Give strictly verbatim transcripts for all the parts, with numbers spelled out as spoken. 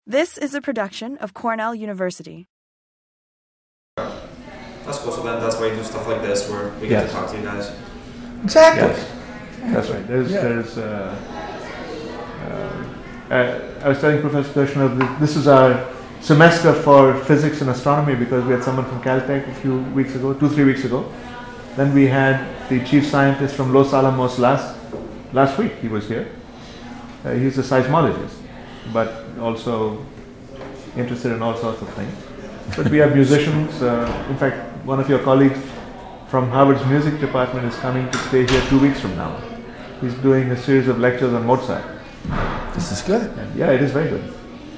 This is a production of Cornell University. That's cool. So then that's why you do stuff like this, where we get Yes. to talk to you guys. Exactly. Yes. That's right. There's, Yeah. there's. Uh, uh, uh, I was telling Professor Kirshner, this is our semester for physics and astronomy because we had someone from Caltech a few weeks ago, two, three weeks ago. Then we had the chief scientist from Los Alamos last last week. He was here. Uh, he's a seismologist, but also interested in all sorts of things. But we have musicians. Uh, in fact, one of your colleagues from Harvard's music department is coming to stay here two weeks from now. He's doing a series of lectures on Mozart. This is good. And yeah, it is very good.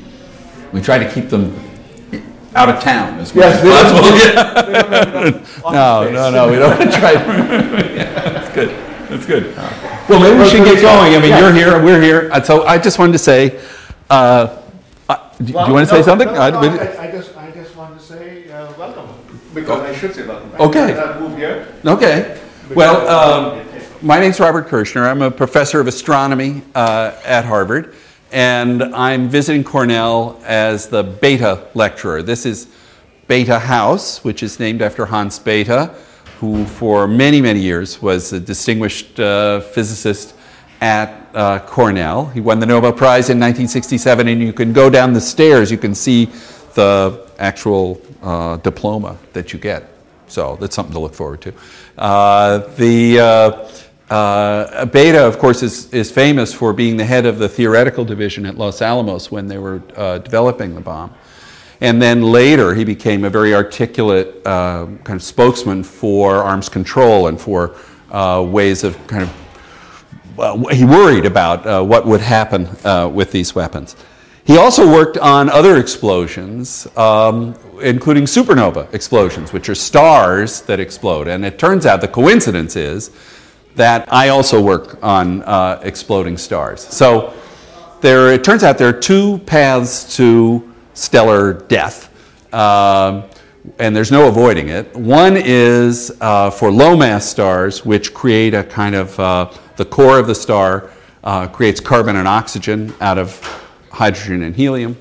We try to keep them out of town as much Yes, as they don't- possible. they don't have enough office No, space. no, no. We don't want to try. Yeah, that's good. That's good. Well, maybe we should get going. I mean, Yeah. you're here, we're here. Uh, So I just wanted to say, uh, uh, do, do you want to say No, something? no, Uh, no, we- I, I just, I just want to say uh, welcome, because I should say welcome. Okay. I moved here. Okay. Well, um, my name's Robert Kirshner. I'm a professor of astronomy uh, at Harvard, and I'm visiting Cornell as the Bethe lecturer. This is Bethe House, which is named after Hans Bethe, who for many, many years was a distinguished uh, physicist at uh, Cornell. He won the Nobel Prize in nineteen sixty-seven, and you can go down the stairs, you can see the actual uh, diploma that you get. So that's something to look forward to. Uh, the uh, uh, Bethe, of course, is, is famous for being the head of the theoretical division at Los Alamos when they were uh, developing the bomb. And then later, he became a very articulate uh, kind of spokesman for arms control and for uh, ways of kind of, well, he worried about uh, what would happen uh, with these weapons. He also worked on other explosions, um, including supernova explosions, which are stars that explode. And it turns out the coincidence is that I also work on uh, exploding stars. So there, it turns out there are two paths to stellar death, um, and there's no avoiding it. One is uh, for low mass stars, which create a kind of, uh, the core of the star uh, creates carbon and oxygen out of hydrogen and helium,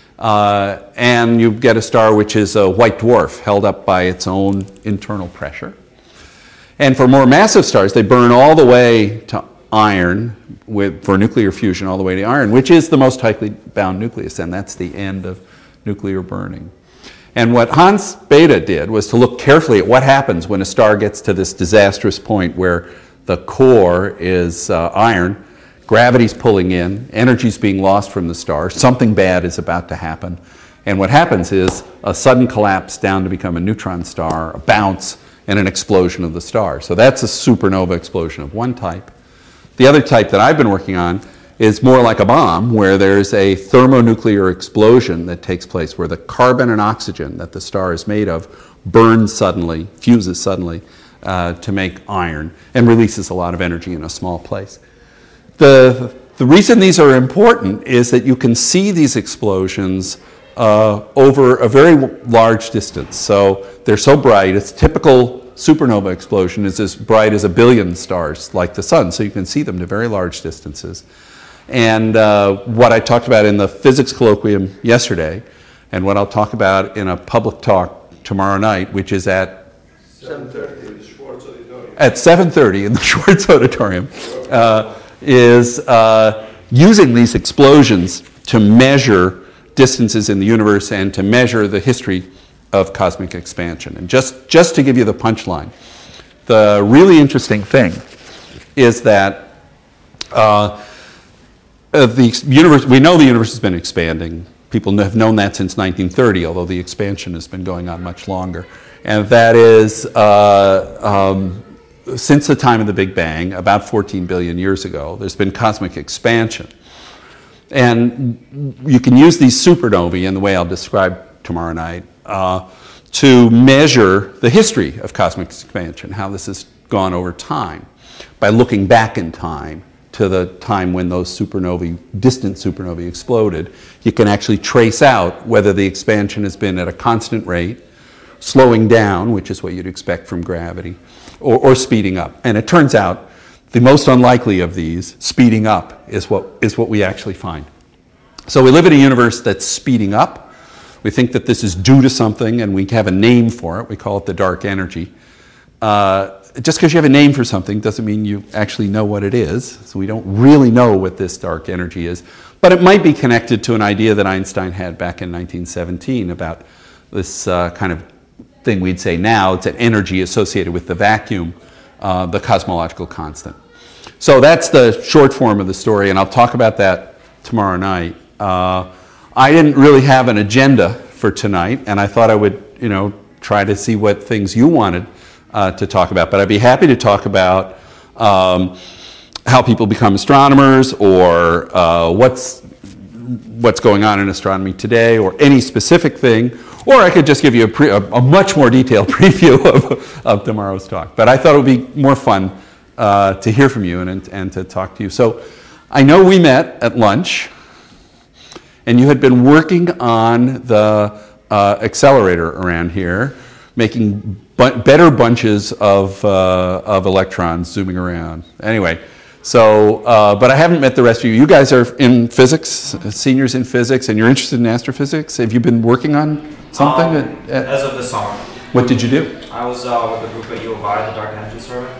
uh, and you get a star which is a white dwarf held up by its own internal pressure. And for more massive stars, they burn all the way to iron with, for nuclear fusion all the way to iron, which is the most tightly bound nucleus, and that's the end of nuclear burning. And what Hans Bethe did was to look carefully at what happens when a star gets to this disastrous point where the core is uh, iron, gravity's pulling in, energy's being lost from the star, something bad is about to happen. And what happens is a sudden collapse down to become a neutron star, a bounce, and an explosion of the star. So that's a supernova explosion of one type. The other type that I've been working on is more like a bomb, where there's a thermonuclear explosion that takes place, where the carbon and oxygen that the star is made of burns suddenly, fuses suddenly, uh, to make iron, and releases a lot of energy in a small place. The, the reason these are important is that you can see these explosions uh, over a very large distance. So they're so bright, it's typical supernova explosion is as bright as a billion stars like the sun, so you can see them to very large distances. And uh, what I talked about in the physics colloquium yesterday, and what I'll talk about in a public talk tomorrow night, which is at seven thirty in the Schwartz Auditorium. At seven thirty in the Schwartz Auditorium, uh, is uh, using these explosions to measure distances in the universe and to measure the history of cosmic expansion. And just, just to give you the punchline, the really interesting thing is that uh, the universe, we know the universe has been expanding. People have known that since nineteen thirty, although the expansion has been going on much longer. And that is, uh, um, since the time of the Big Bang, about fourteen billion years ago, there's been cosmic expansion. And you can use these supernovae in the way I'll describe tomorrow night uh, to measure the history of cosmic expansion, how this has gone over time, by looking back in time to the time when those supernovae, distant supernovae, exploded. You can actually trace out whether the expansion has been at a constant rate, slowing down, which is what you'd expect from gravity, or, or speeding up. And it turns out the most unlikely of these, speeding up, is what, is what we actually find. So we live in a universe that's speeding up. We think that this is due to something, and we have a name for it. We call it the dark energy. Uh, just because you have a name for something doesn't mean you actually know what it is. So we don't really know what this dark energy is. But it might be connected to an idea that Einstein had back in nineteen seventeen about this uh, kind of thing we'd say now. It's an energy associated with the vacuum, uh, the cosmological constant. So that's the short form of the story, and I'll talk about that tomorrow night. Uh, I didn't really have an agenda for tonight, and I thought I would, you know, try to see what things you wanted uh, to talk about. But I'd be happy to talk about um, how people become astronomers, or uh, what's what's going on in astronomy today, or any specific thing. Or I could just give you a, pre- a, a much more detailed preview of, of tomorrow's talk. But I thought it would be more fun uh, to hear from you and, and, and to talk to you. So I know we met at lunch, and you had been working on the uh, accelerator around here, making bu- better bunches of, uh, of electrons zooming around. Anyway, so, uh, but I haven't met the rest of you. You guys are in physics, seniors in physics, and you're interested in astrophysics. Have you been working on something? Um, at, at, as of this summer. What did you do? I was uh, with the group at U of I, the Dark Energy Survey.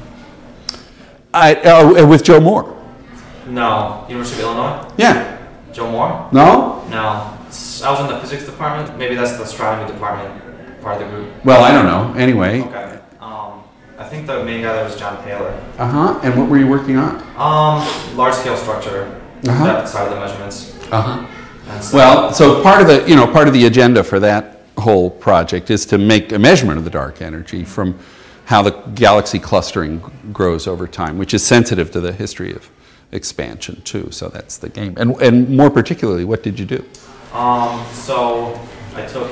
I, uh, with Joe Moore. No, University of Illinois. Yeah. Joe Moore? No? No. It's- I was in the physics department. Maybe that's the astronomy department, part of the group. Well, I don't know. Anyway. Okay. Um, I think the main guy there was John Taylor. Uh-huh. And what were you working on? Um, large scale structure. Uh-huh. That side of the measurements. Uh-huh. And so- Well, so part of the, you know, part of the agenda for that whole project is to make a measurement of the dark energy from how the galaxy clustering grows over time, which is sensitive to the history of expansion too. So that's the game. And and more particularly, what did you do? Um, so I took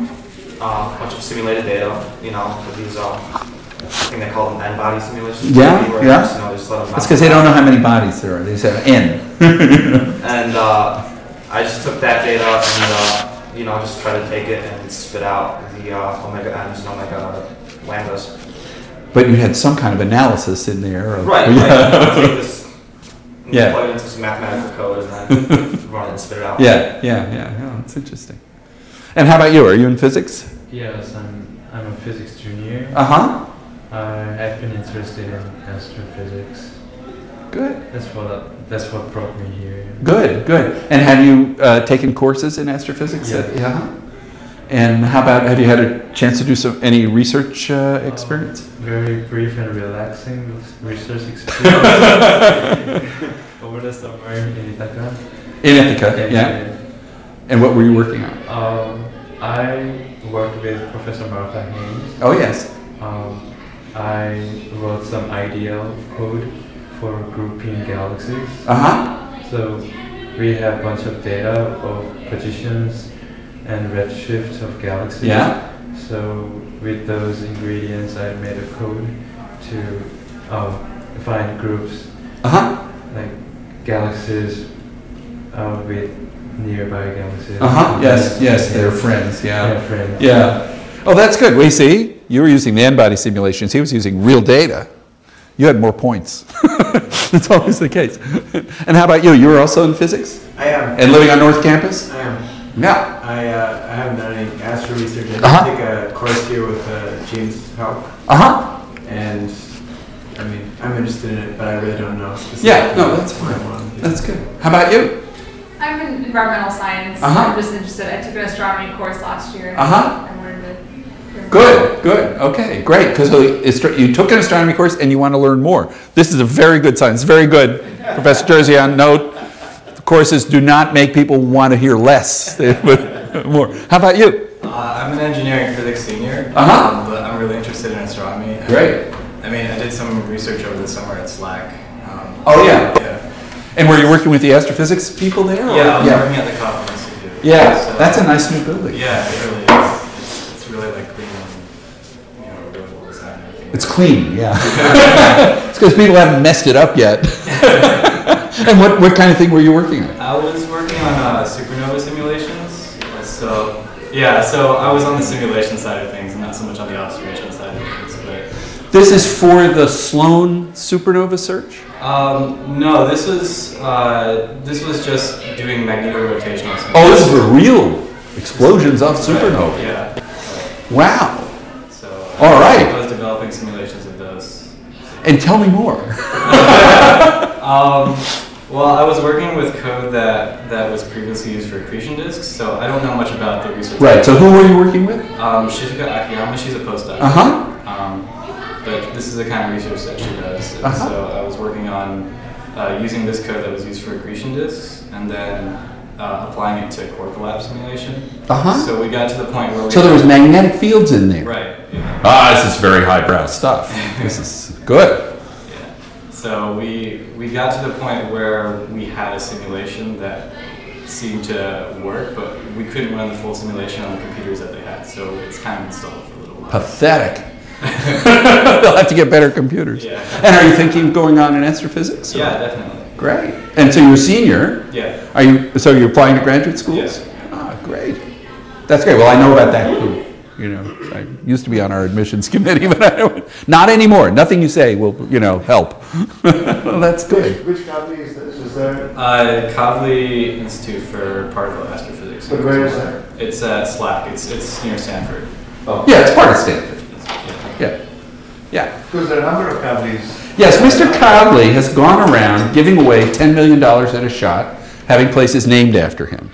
uh, a bunch of simulated data, you know, with these, uh, I think they call them N-body simulations. Yeah, where yeah. Just, you know, just let them That's because they don't know how many bodies there are. They say N. And uh, I just took that data and, uh, you know, just try to take it and spit out the uh, omega n's and omega lambdas. But you had some kind of analysis in there. Of, Right, yeah. right. I'll take this, Yeah. plug it into some mathematical code and then run it and spit it out. Yeah, yeah, yeah. Oh, that's interesting. And how about you? Are you in physics? Yes, I'm, I'm a physics junior. Uh-huh. I, I've been interested in astrophysics. Good. That's what that's what brought me here. Good, good. And have you uh, taken courses in astrophysics? Yeah. At, yeah. And how about, have you had a chance to do some any research uh, experience? Um, very brief and relaxing research experience over the summer in Ithaca. In Ithaca, yeah. And what were you working on? Um, I worked with Professor Martha Haynes. Oh, yes. Um, I wrote some ideal code for grouping galaxies. Uh-huh. So we have a bunch of data of positions and redshift of galaxies. Yeah. So with those ingredients, I made a code to um, find groups Uh-huh. like galaxies uh, with nearby galaxies. Uh-huh. Yes, yes, they're Yeah. friends, yeah. Yeah, friends. Yeah. Oh, that's good. We see, you were using the N-body simulations. He was using real data. You had more points. That's always the case. And how about you? You were also in physics? I am. And living on North Campus? I am. Yeah. I, uh, I haven't done any astro research. I did Uh-huh. take a course here with uh, James help, Uh-huh. and I mean, I'm interested in it, but I really don't know specifically. Yeah, no, that's what I fine. want to do. That's good. How about you? I'm in environmental science. Uh-huh. I'm just interested. I took an astronomy course last year. Uh-huh. I wanted to. Good, good. Okay, great. Because you took an astronomy course and you want to learn more. This is a very good sign. It's very good. Professor Terzian, note, the courses do not make people want to hear less, but more. How about you? Uh, I'm an engineering physics senior, Uh-huh. um, but I'm really interested in astronomy. And, Great. I mean, I did some research over the summer at SLAC. Um, Oh, yeah. Yeah. And were you working with the astrophysics people there? or- Yeah, I was working at the Kauffman Institute. Yeah, So, that's a nice new building. Yeah, it really is. It's, it's really like clean and, you know, really well designed and everything. It's clean, yeah. It's because people haven't messed it up yet. And what, what kind of thing were you working on? I was working on uh, supernova simulations. So, yeah, so I was on the simulation side of things and not so much on the observation side of things. But This is for the Sloan supernova search? Um, no, this was uh, this was just doing magnetorotational. Oh, this is for real explosions of supernovae. Right, yeah. Wow. So All right. I was developing simulations of those. And tell me more. um, well, I was working with code that, that was previously used for accretion disks, so I don't know much about the research. Right. So who were you working with? Um, Shizuka Akiyama. She's a postdoc. Uh huh. Um, but this is the kind of research that she does. And Uh-huh. so I was working on uh, using this code that was used for accretion disks, and then uh, applying it to core collapse simulation. Uh-huh. So we got to the point where we So there was magnetic fields in there. right. Yeah. Ah, this is very highbrow stuff. This is good. Yeah. So we we got to the point where we had a simulation that seemed to work, but we couldn't run the full simulation on the computers that they had. So it's kind of installed for a little while. Pathetic. They'll have to get better computers. Yeah. And are you thinking of going on in astrophysics? or- Yeah, definitely. Great. And so you're a senior. Yeah. Are you? So you're applying to graduate schools? Yeah. Ah, great. That's great. Well, I know about that too. You know, I used to be on our admissions committee, but I don't. Not anymore. Nothing you say will, you know, help. Well, that's good. Which, which company is this? Is there? Uh, Kavli Institute for Particle Astrophysics. But where is that? It's at SLAC. It's it's near Stanford. Oh. Yeah, it's part of Stanford. It's- yeah. Yeah. Yeah. Because there are a number of companies. Yes, Mister Kavli has gone around giving away ten million dollars at a shot, having places named after him.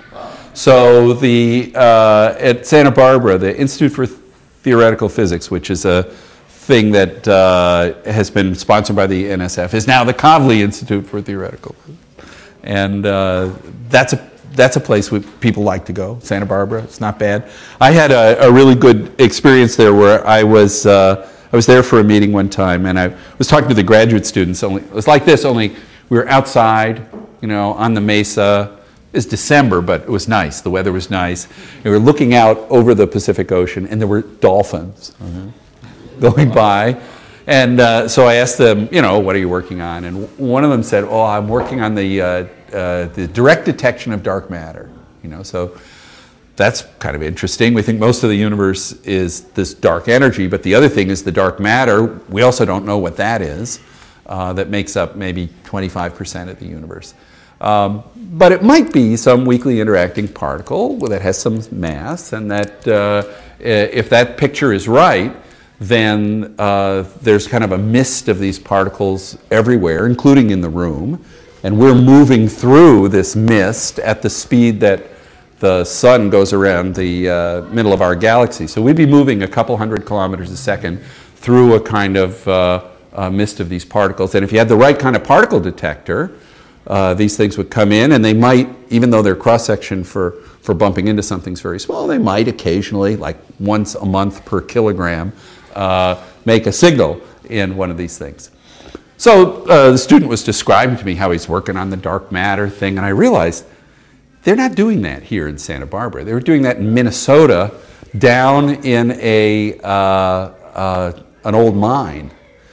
So the uh, at Santa Barbara, the Institute for Theoretical Physics, which is a thing that uh, has been sponsored by the N S F, is now the Kavli Institute for Theoretical Physics. And uh, that's a that's a place we, people like to go, Santa Barbara. It's not bad. I had a, a really good experience there where I was uh, I was there for a meeting one time, and I was talking to the graduate students. Only it was like this, only we were outside, you know, on the mesa. It's December, but it was nice. The weather was nice. We were looking out over the Pacific Ocean, and there were dolphins going by. And uh, so I asked them, you know, what are you working on? And one of them said, oh, I'm working on the uh, uh, the direct detection of dark matter. You know, so that's kind of interesting. We think most of the universe is this dark energy, but the other thing is the dark matter. We also don't know what that is. Uh, that makes up maybe twenty-five percent of the universe. Um, but it might be some weakly interacting particle that has some mass, and that uh, if that picture is right, then uh, there's kind of a mist of these particles everywhere, including in the room, and we're moving through this mist at the speed that the sun goes around the uh, middle of our galaxy. So we'd be moving a couple hundred kilometers a second through a kind of uh, uh, mist of these particles, and if you had the right kind of particle detector, Uh, these things would come in, and they might, even though their cross-section for, for bumping into something's very small, they might occasionally, like once a month per kilogram, uh, make a signal in one of these things. So uh, the student was describing to me how he's working on the dark matter thing, and I realized they're not doing that here in Santa Barbara. They were doing that in Minnesota, down in a uh, uh, an old mine.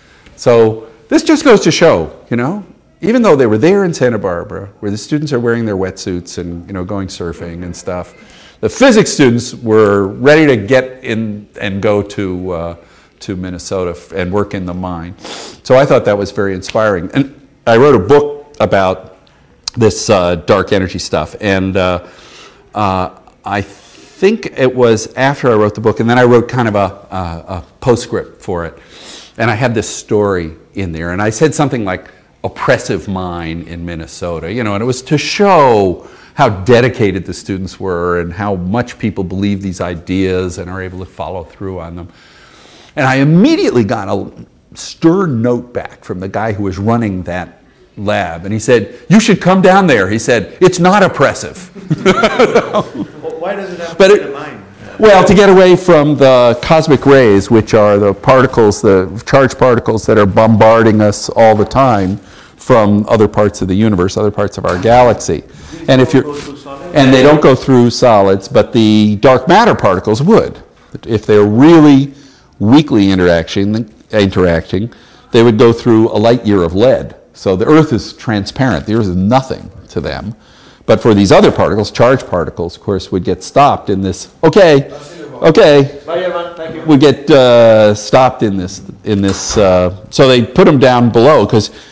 So this just goes to show, you know, even though they were there in Santa Barbara, where the students are wearing their wetsuits and, you know, going surfing and stuff, the physics students were ready to get in and go to uh, to Minnesota and work in the mine. So I thought that was very inspiring. And I wrote a book about this uh, dark energy stuff. And uh, uh, I think it was after I wrote the book, and then I wrote kind of a, a, a postscript for it. And I had this story in there, and I said something like, oppressive mine in Minnesota, you know, and it was to show how dedicated the students were and how much people believe these ideas and are able to follow through on them. And I immediately got a stern note back from the guy who was running that lab, and he said, you should come down there. He said, it's not oppressive. Well, why does it have But to it- be a mine? Well, to get away from the cosmic rays, which are the particles, the charged particles that are bombarding us all the time from other parts of the universe, other parts of our galaxy. And if you're, and they don't go through solids, but the dark matter particles would. If they're really weakly interacting, interacting, they would go through a light year of lead. So the Earth is transparent. The Earth is nothing to them. But for these other particles, charged particles, of course, would get stopped in this, okay, okay, Bye, everyone. Thank you. would get uh, stopped in this, in this uh, so they put them down below, because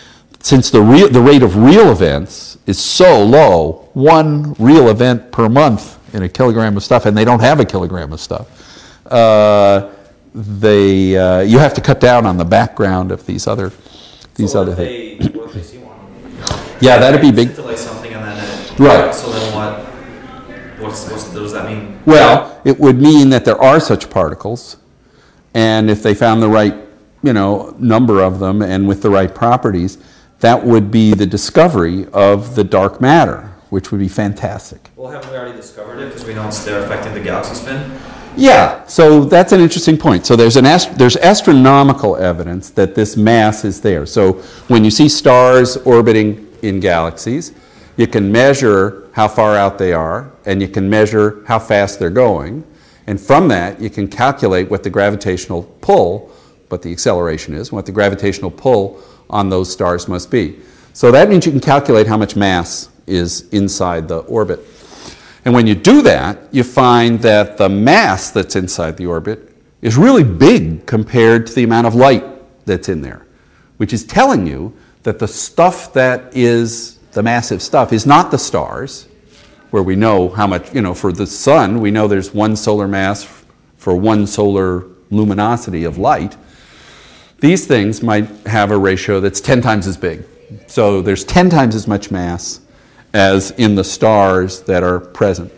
since the, real, the rate of real events is so low, one real event per month in a kilogram of stuff, and they don't have a kilogram of stuff, uh, they, uh, you have to cut down on the background of these other, these so other what if things. they, what if they see one? You know, Yeah, that'd be big. Scintillate something and then it, Right. So then what? What's, what's, what does that mean? Well, it would mean that there are such particles, and if they found the right, you know, number of them and with the right properties, that would be the discovery of the dark matter, which would be fantastic. Well, haven't we already discovered it because we know it's there affecting the galaxy spin? Yeah, so that's an interesting point. So there's an ast- there's astronomical evidence that this mass is there. So when you see stars orbiting in galaxies, you can measure how far out they are, and you can measure how fast they're going. And from that, you can calculate what the gravitational pull, what the acceleration is, what the gravitational pull on those stars must be. So that means you can calculate how much mass is inside the orbit. And when you do that, you find that the mass that's inside the orbit is really big compared to the amount of light that's in there, which is telling you that the stuff that is the massive stuff is not the stars, where we know how much, you know, for the sun, we know there's one solar mass for one solar luminosity of light. These things might have a ratio that's ten times as big. So there's ten times as much mass as in the stars that are present.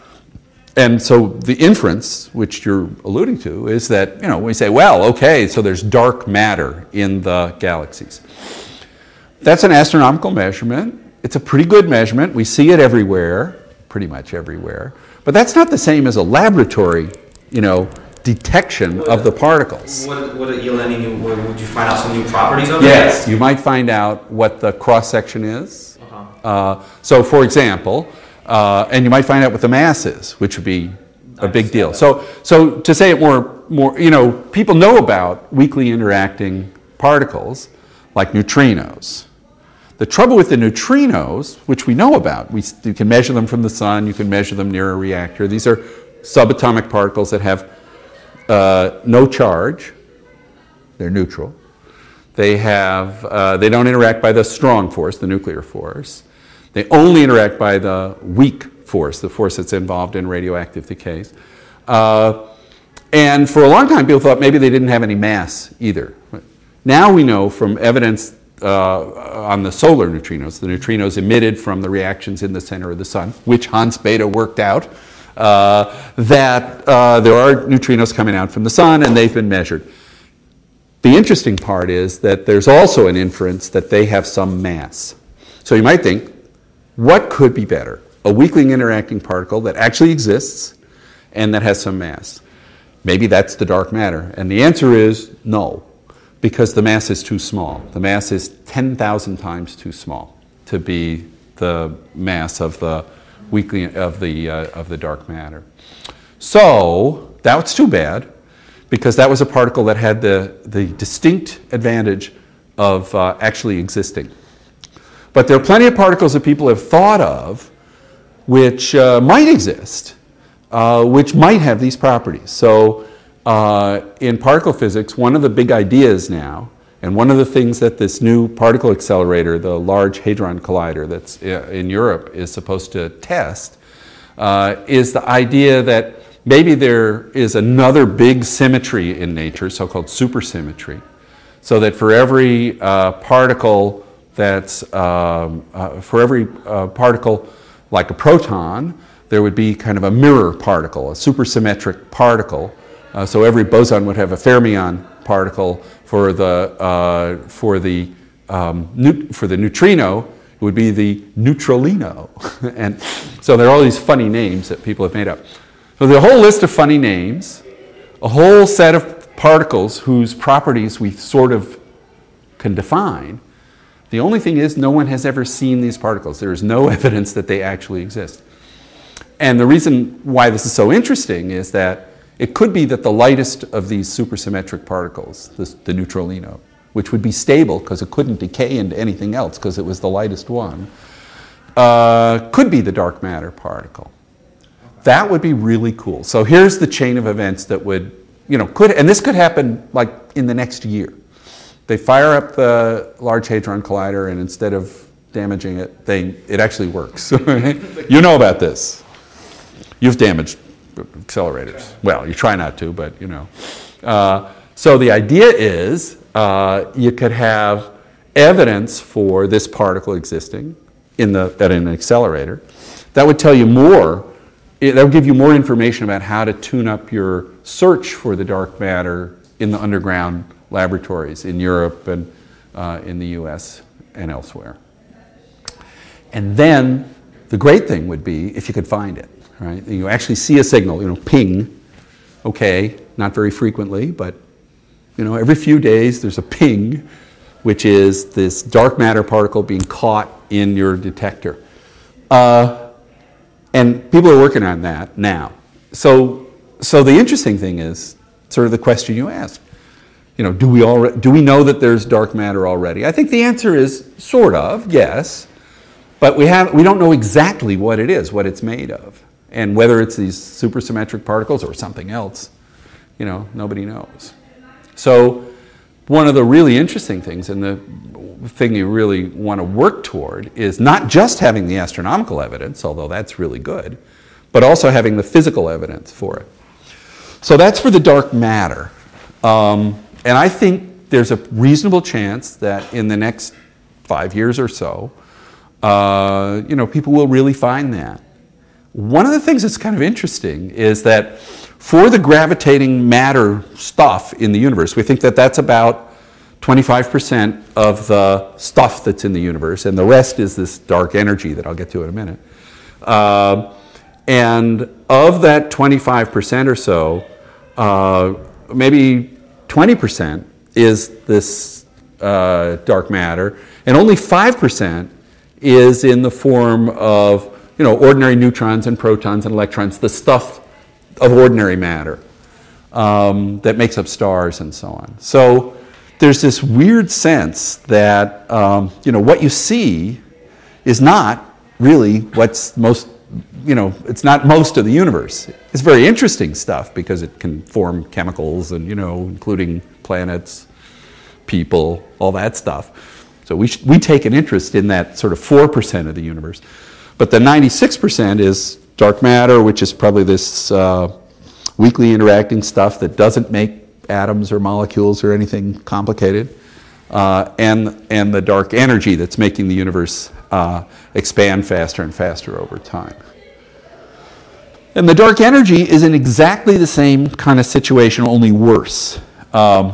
And so the inference, which you're alluding to, is that, you know, we say, well, okay, so there's dark matter in the galaxies. That's an astronomical measurement. It's a pretty good measurement. We see it everywhere, pretty much everywhere. But that's not the same as a laboratory, you know, detection Would of the it- particles. Would, would it yield any new, would would you find out some new properties of it? Yes, you might find out what the cross-section is. Uh-huh. Uh, so, for example, uh, and you might find out what the mass is, which would be a big deal. So, so to say it more, more, you know, people know about weakly interacting particles like neutrinos. The trouble with the neutrinos, which we know about, we, you can measure them from the sun, you can measure them near a reactor. These are subatomic particles that have uh, no charge. They're neutral. They have, uh, they don't interact by the strong force, the nuclear force. They only interact by the weak force, the force that's involved in radioactive decays. Uh, and for a long time, people thought maybe they didn't have any mass either. Now we know from evidence uh, on the solar neutrinos, the neutrinos emitted from the reactions in the center of the sun, which Hans Bethe worked out, uh, that uh, there are neutrinos coming out from the sun, and they've been measured. The interesting part is that there's also an inference that they have some mass. So you might think, what could be better? A weakly interacting particle that actually exists and that has some mass. Maybe that's the dark matter. And the answer is no, because the mass is too small. The mass is ten thousand times too small to be the mass of the weakly of the uh, of the dark matter. So that's too bad, because that was a particle that had the, the distinct advantage of uh, actually existing. But there are plenty of particles that people have thought of which uh, might exist, uh, which might have these properties. So uh, in particle physics, one of the big ideas now, and one of the things that this new particle accelerator, the Large Hadron Collider that's in Europe, is supposed to test, uh, is the idea that maybe there is another big symmetry in nature, so-called supersymmetry, so that for every uh, particle that's, um, uh, for every uh, particle like a proton, there would be kind of a mirror particle, a supersymmetric particle. Uh, so every boson would have a fermion particle. For the, uh, for the, um, neut- for the neutrino, it would be the neutralino. And so there are all these funny names that people have made up. So there's a whole list of funny names, a whole set of particles whose properties we sort of can define. The only thing is, no one has ever seen these particles. There is no evidence that they actually exist. And the reason why this is so interesting is that it could be that the lightest of these supersymmetric particles, this, the neutralino, which would be stable because it couldn't decay into anything else because it was the lightest one, uh, could be the dark matter particle. That would be really cool. So here's the chain of events that would, you know, could, and this could happen like in the next year. They fire up the Large Hadron Collider, and instead of damaging it, they it actually works. You know about this. You've damaged accelerators. Well, you try not to, but you know. Uh, so the idea is uh, you could have evidence for this particle existing in the at an accelerator. That would tell you more. That would give you more information about how to tune up your search for the dark matter in the underground laboratories in Europe and uh, in the U S and elsewhere. And then the great thing would be if you could find it, right? You actually see a signal, you know, ping, okay, not very frequently, but you know, every few days there's a ping, which is this dark matter particle being caught in your detector. Uh, and people are working on that now. So, so the interesting thing is sort of the question you asked. You know, do we already, do we know that there's dark matter already? I think the answer is sort of, yes. But we have we don't know exactly what it is, what it's made of. And whether it's these supersymmetric particles or something else, you know, nobody knows. So one of the really interesting things, and the thing you really want to work toward, is not just having the astronomical evidence, although that's really good, but also having the physical evidence for it. So that's for the dark matter. Um, and I think there's a reasonable chance that in the next five years or so, uh, you know, people will really find that. One of the things that's kind of interesting is that for the gravitating matter stuff in the universe, we think that that's about twenty-five percent of the stuff that's in the universe, and the rest is this dark energy that I'll get to in a minute. Uh, and of that twenty-five percent or so, uh, maybe twenty percent is this uh, dark matter, and only five percent is in the form of, you know, ordinary neutrons and protons and electrons, the stuff of ordinary matter um, that makes up stars and so on. So there's this weird sense that, um, you know, what you see is not really what's most, you know, it's not most of the universe. It's very interesting stuff because it can form chemicals and, you know, including planets, people, all that stuff. So we, sh- we take an interest in that sort of four percent of the universe. But the ninety-six percent is dark matter, which is probably this uh, weakly interacting stuff that doesn't make atoms or molecules or anything complicated, uh, and, and the dark energy that's making the universe uh, expand faster and faster over time. And the dark energy is in exactly the same kind of situation, only worse. Um,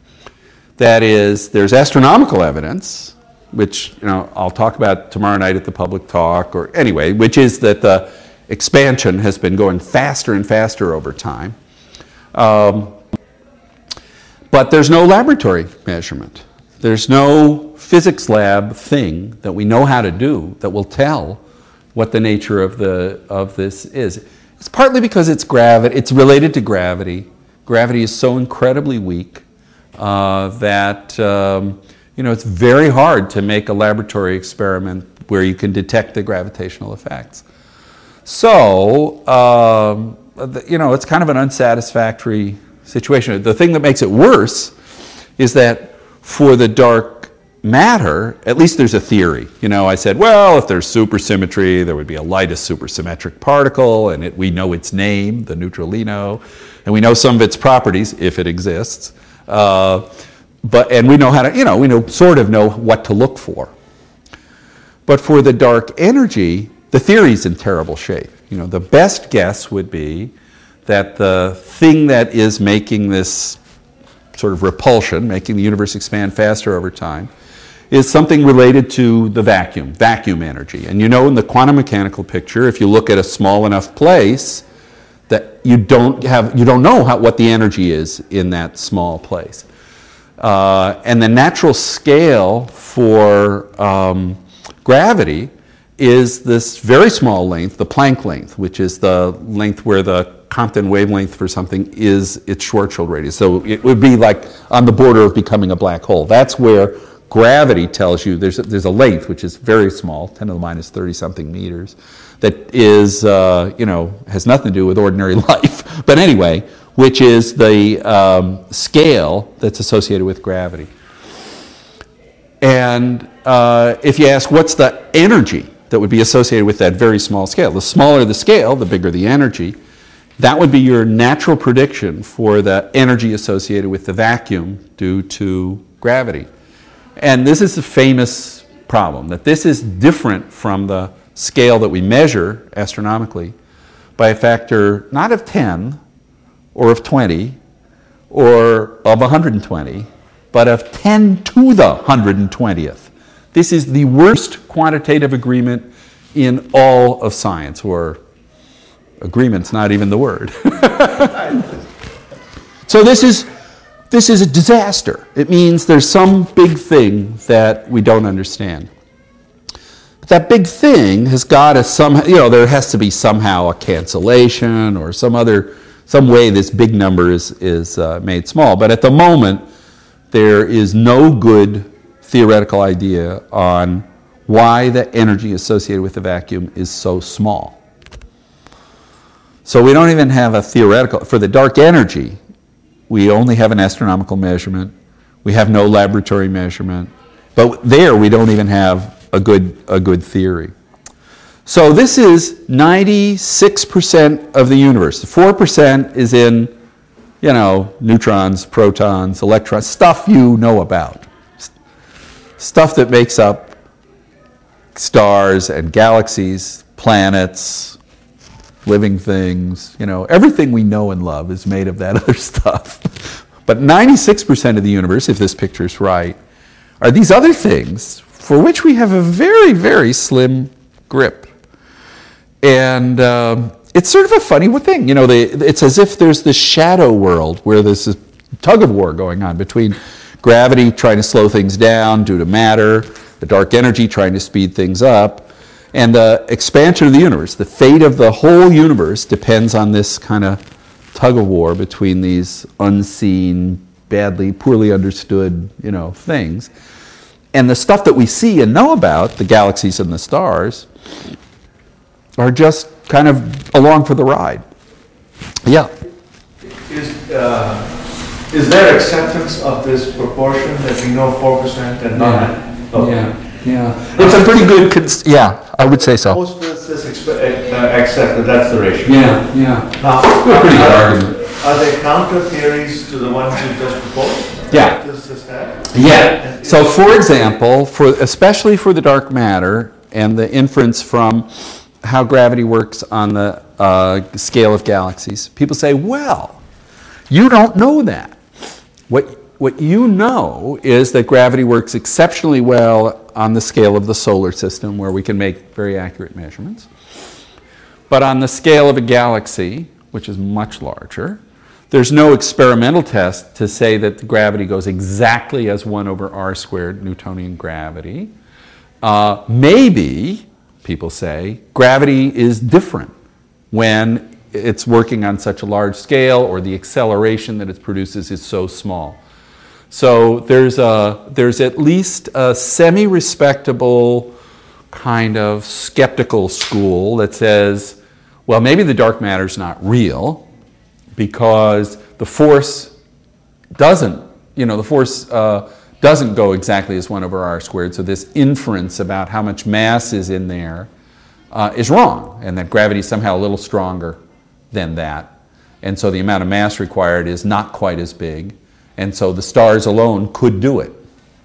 that is, there's astronomical evidence, which, you know, I'll talk about tomorrow night at the public talk, or anyway, which is that the expansion has been going faster and faster over time. Um, but there's no laboratory measurement. There's no physics lab thing that we know how to do that will tell what the nature of the of this is. It's partly because it's gravity. It's related to gravity. Gravity is so incredibly weak uh, that um, you know, it's very hard to make a laboratory experiment where you can detect the gravitational effects. So um, you know, it's kind of an unsatisfactory situation. The thing that makes it worse is that for the dark matter, at least there's a theory. You know, I said, well, if there's supersymmetry, there would be a lightest supersymmetric particle, and it, we know its name, the neutralino, and we know some of its properties, if it exists. Uh, but and we know how to, you know, we know sort of know what to look for. But for the dark energy, the theory's in terrible shape. You know, the best guess would be that the thing that is making this sort of repulsion, making the universe expand faster over time, is something related to the vacuum, vacuum energy. And you know, in the quantum mechanical picture, if you look at a small enough place, that you don't have, you don't know how, what the energy is in that small place. Uh, and the natural scale for um, gravity is this very small length, the Planck length, which is the length where the Compton wavelength for something is its Schwarzschild radius. So it would be like on the border of becoming a black hole. That's where gravity tells you there's a, there's a length which is very small, ten to the minus thirty something meters, that is, uh, you know, has nothing to do with ordinary life. But anyway, which is the um, scale that's associated with gravity. And uh, if you ask what's the energy that would be associated with that very small scale, the smaller the scale, the bigger the energy. That would be your natural prediction for the energy associated with the vacuum due to gravity. And this is the famous problem, that this is different from the scale that we measure astronomically by a factor not of ten or of twenty or of one hundred twenty, but of ten to the one hundred twentieth. This is the worst quantitative agreement in all of science, or agreement's not even the word. So this is this is a disaster. It means there's some big thing that we don't understand. But that big thing has got to somehow, you know, there has to be somehow a cancellation or some other, some way this big number is, is uh, made small. But at the moment, there is no good theoretical idea on why the energy associated with the vacuum is so small. So we don't even have a theoretical, for the dark energy, we only have an astronomical measurement. We have no laboratory measurement. But there we don't even have a good, a good theory. So this is ninety-six percent of the universe. four percent is in, you know, neutrons, protons, electrons, stuff you know about. Stuff that makes up stars and galaxies, planets, living things, you know, everything we know and love is made of that other stuff. But ninety-six percent of the universe, if this picture is right, are these other things for which we have a very, very slim grip. And um, it's sort of a funny thing. You know, they, it's as if there's this shadow world where there's this tug of war going on between gravity trying to slow things down due to matter, the dark energy trying to speed things up, and the expansion of the universe. The fate of the whole universe depends on this kind of tug of war between these unseen, badly, poorly understood, you know, things. And the stuff that we see and know about, the galaxies and the stars, are just kind of along for the ride. Yeah? Is, uh, is there acceptance of this proportion that we know four percent and not? Yeah. Okay. Yeah. Yeah, it's a pretty good, cons- yeah, I would say so. Most physicists expe- uh, accept that that's the ratio. Yeah, yeah. Now, a pretty good are, argument. Are there counter theories to the ones you just proposed? Yeah. Physicists have? Yeah. So, for example, for especially for the dark matter and the inference from how gravity works on the uh, scale of galaxies, people say, well, you don't know that. What What you know is that gravity works exceptionally well on the scale of the solar system, where we can make very accurate measurements. But on the scale of a galaxy, which is much larger, there's no experimental test to say that the gravity goes exactly as one over r squared, Newtonian gravity. Uh, maybe, people say, gravity is different when it's working on such a large scale, or the acceleration that it produces is so small. So there's a there's at least a semi-respectable kind of skeptical school that says, well, maybe the dark matter's not real because the force doesn't, you know, the force uh, doesn't go exactly as one over r squared. So this inference about how much mass is in there uh, is wrong, and that gravity is somehow a little stronger than that. And so the amount of mass required is not quite as big. And so the stars alone could do it.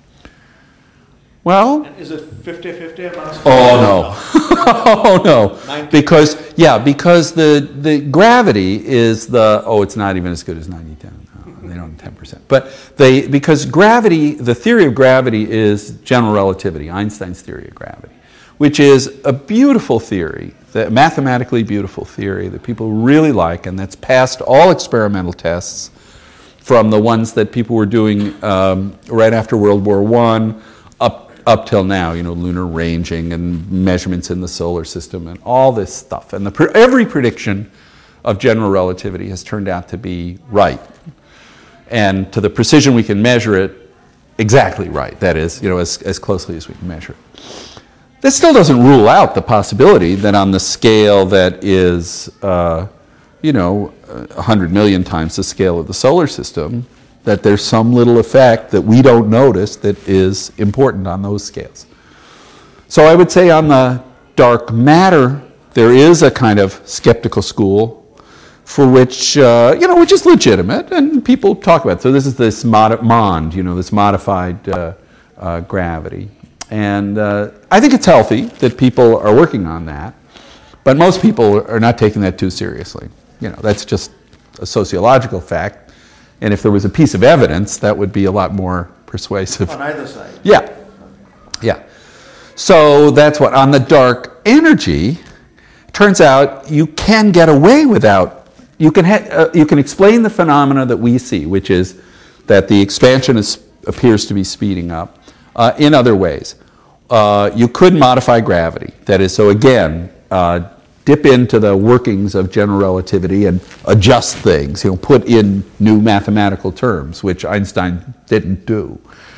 Well, and is it fifty-fifty amount? Oh no, oh no, because yeah, because the the gravity is the oh, it's not even as good as ninety ten. No, they don't have ten percent. But they because gravity, the theory of gravity is general relativity, Einstein's theory of gravity, which is a beautiful theory, a mathematically beautiful theory that people really like, and that's passed all experimental tests, from the ones that people were doing um, right after World War One up up till now, you know, lunar ranging and measurements in the solar system and all this stuff. And the, every prediction of general relativity has turned out to be right. And to the precision we can measure it, exactly right. That is, you know, as, as closely as we can measure it. This still doesn't rule out the possibility that on the scale that is, uh, you know, one hundred million times the scale of the solar system, that there's some little effect that we don't notice that is important on those scales. So I would say on the dark matter, there is a kind of skeptical school for which, uh, you know, which is legitimate, and people talk about it. So this is this mod, MOND, you know, this modified uh, uh, gravity. And uh, I think it's healthy that people are working on that, but most people are not taking that too seriously. You know, that's just a sociological fact, and if there was a piece of evidence, that would be a lot more persuasive. On either side. Yeah, yeah. So that's what, on the dark energy, turns out you can get away without, you can, ha- uh, you can explain the phenomena that we see, which is that the expansion is, appears to be speeding up uh, in other ways. Uh, you could modify gravity. That is, so again, uh, dip into the workings of general relativity and adjust things, you know, put in new mathematical terms, which Einstein didn't do.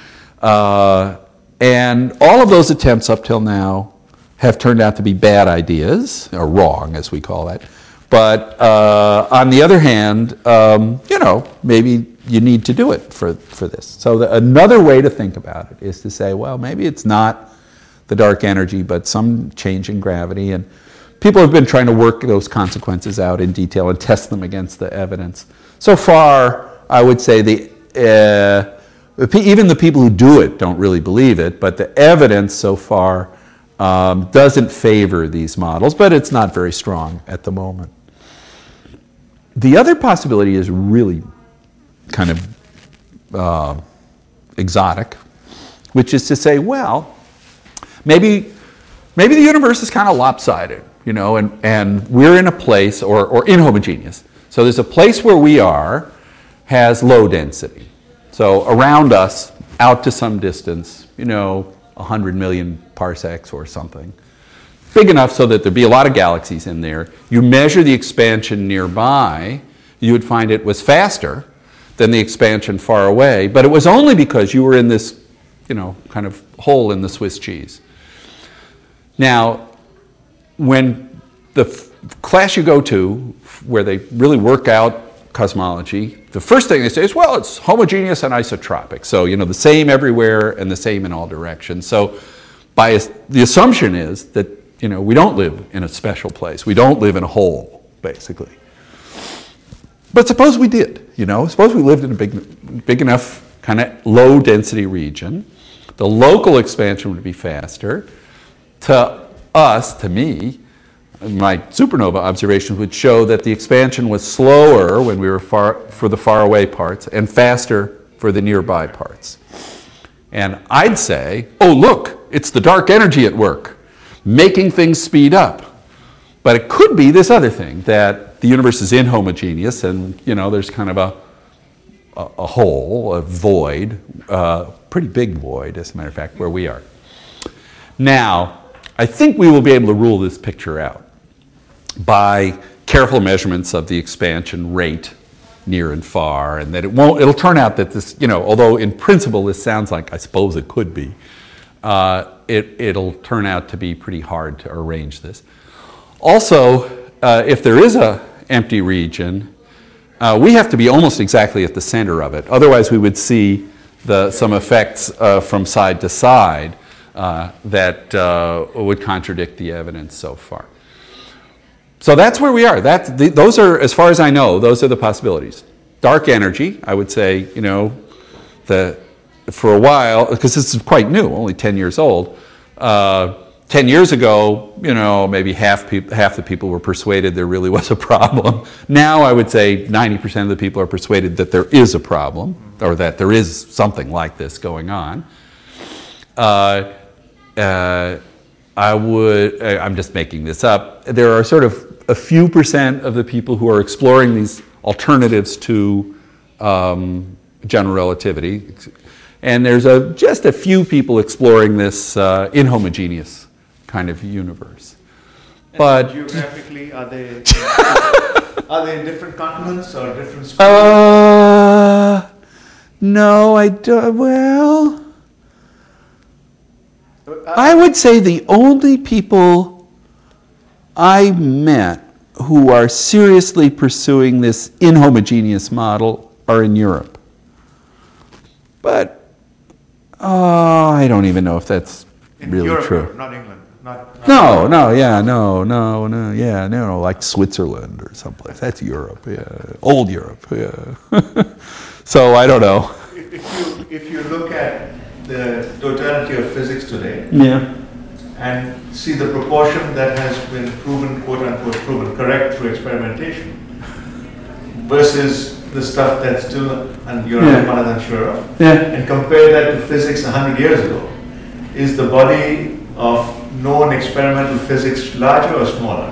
Uh, and all of those attempts up till now have turned out to be bad ideas, or wrong, as we call it. But uh, on the other hand, um, you know, maybe you need to do it for, for this. So the, another way to think about it is to say, well, maybe it's not the dark energy, but some change in gravity. And people have been trying to work those consequences out in detail and test them against the evidence. So far, I would say the uh, even the people who do it don't really believe it, but the evidence so far um, doesn't favor these models, but it's not very strong at the moment. The other possibility is really kind of uh, exotic, which is to say, well, maybe maybe the universe is kind of lopsided, you know, and, and we're in a place, or, or inhomogeneous. So there's a place where we are has low density. So around us, out to some distance, you know, one hundred million parsecs or something, big enough so that there'd be a lot of galaxies in there. You measure the expansion nearby, you would find it was faster than the expansion far away, but it was only because you were in this, you know, kind of hole in the Swiss cheese. Now, when the f- class you go to, where they really work out cosmology, the first thing they say is, well, it's homogeneous and isotropic. So, you know, the same everywhere and the same in all directions. So by the assumption is that, you know, we don't live in a special place. We don't live in a hole, basically. But suppose we did, you know, suppose we lived in a big, big enough kind of low density region. The local expansion would be faster. To us, to me, my supernova observations would show that the expansion was slower when we were far for the far away parts and faster for the nearby parts. And I'd say, oh, look, it's the dark energy at work, making things speed up. But it could be this other thing, that the universe is inhomogeneous and, you know, there's kind of a, a, a hole, a void, uh, pretty big void, as a matter of fact, where we are. Now, I think we will be able to rule this picture out by careful measurements of the expansion rate near and far, and that it won't, it'll turn out that this, you know, although in principle this sounds like, I suppose it could be, uh, it, it'll turn out to be pretty hard to arrange this. Also, uh, if there is a empty region, uh, we have to be almost exactly at the center of it. Otherwise we would see the, some effects uh, from side to side uh, that uh, would contradict the evidence so far. So that's where we are. That, the, those are, as far as I know, those are the possibilities. Dark energy, I would say, you know, the, for a while, because this is quite new, only ten years old. Uh, ten years ago, you know, maybe half, peop- half the people were persuaded there really was a problem. Now I would say ninety percent of the people are persuaded that there is a problem, or that there is something like this going on. Uh, uh, I would, I'm just making this up, there are sort of a few percent of the people who are exploring these alternatives to um, general relativity. And there's a, just a few people exploring this uh, inhomogeneous kind of universe. And but geographically, are they are they in different continents or different schools? Uh, no, I don't. Well, I would say the only people I met who are seriously pursuing this inhomogeneous model are in Europe. But uh, I don't even know if that's In really Europe, true. not England. Not, not No, no, yeah, no, no, no, yeah, no, no, like Switzerland or someplace. That's Europe, yeah, old Europe, yeah. So I don't know. If, if you if you look at the totality of physics today, Yeah. and see the proportion that has been proven, quote unquote, proven correct through experimentation, versus the stuff that's still, and you're Yeah. not unsure of, Yeah. and compare that to physics a hundred years ago, is the body of known experimental physics larger or smaller?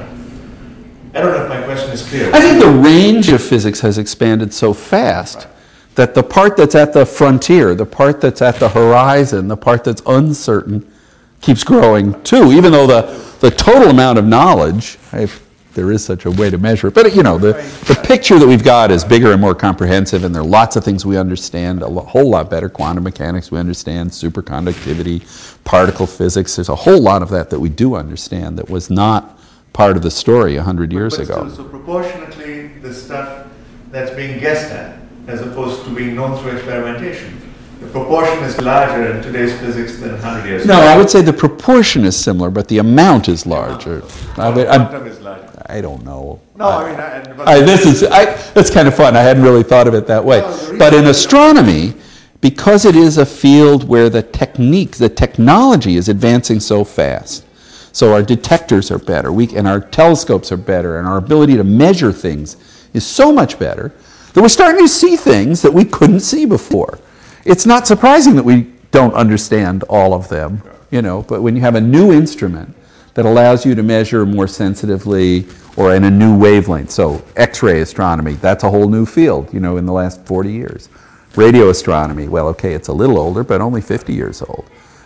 I don't know if my question is clear. I think the range of physics has expanded so fast that the part that's at the frontier, the part that's at the horizon, the part that's uncertain, keeps growing too, even though the, the total amount of knowledge, if there is such a way to measure it, but you know, the, the picture that we've got is bigger and more comprehensive, and there are lots of things we understand a lo- whole lot better. Quantum mechanics we understand, superconductivity, particle physics, there's a whole lot of that that we do understand that was not part of the story a hundred years but ago. Still, so proportionately, the stuff that's being guessed at, as opposed to being known through experimentation, the proportion is larger in today's physics than a hundred years No, ago. I would say the proportion is similar, but the amount is larger. I, mean, I'm- Quantum is larger. I don't know. No, I mean, I, but I, this is I, that's kind of fun. I hadn't really thought of it that way. No, the reason- But in astronomy, because it is a field where the techniques, the technology is advancing so fast, so our detectors are better, we, and our telescopes are better, and our ability to measure things is so much better that we're starting to see things that we couldn't see before. It's not surprising that we don't understand all of them, you know. But when you have a new instrument that allows you to measure more sensitively or in a new wavelength. So X-ray astronomy, that's a whole new field, you know, in the last forty years. Radio astronomy, well, okay, it's a little older, but only fifty years old.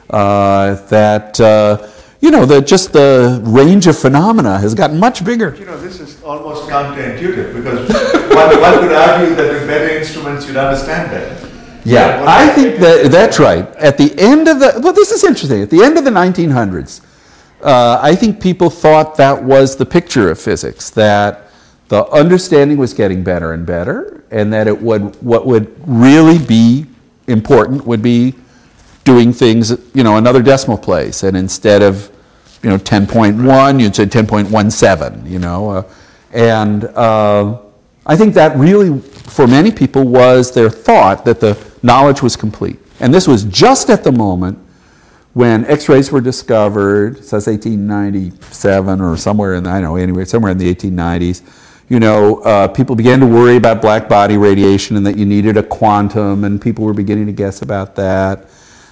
Uh, that, uh, you know, the, just the range of phenomena has gotten much bigger. you know, this is almost counterintuitive because one, one could argue that with better instruments you'd understand better. Yeah, what I I think that that's right. At the end of the, well, this is interesting. At the end of the nineteen hundreds, uh, I think people thought that was the picture of physics, that the understanding was getting better and better, and that it would, what would really be important would be doing things, you know, another decimal place, and instead of, you know, ten point one, you'd say ten point one seven, you know, uh, and uh, I think that really, for many people, was their thought that the knowledge was complete. And this was just at the moment when X-rays were discovered, so that's eighteen ninety-seven or somewhere in, the, I don't know, anyway, somewhere in the eighteen nineties. You know, uh, people began to worry about black body radiation and that you needed a quantum, and people were beginning to guess about that.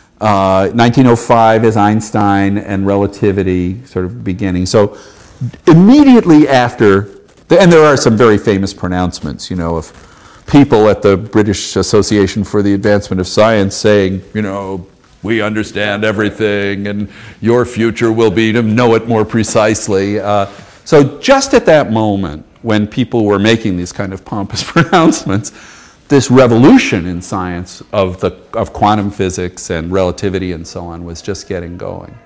Uh, nineteen oh five is Einstein and relativity sort of beginning. So immediately after, and there are some very famous pronouncements, you know, of people at the British Association for the Advancement of Science saying, you know, we understand everything and your future will be to know it more precisely. Uh, so just at that moment when people were making these kind of pompous pronouncements, this revolution in science of, the, of quantum physics and relativity and so on was just getting going.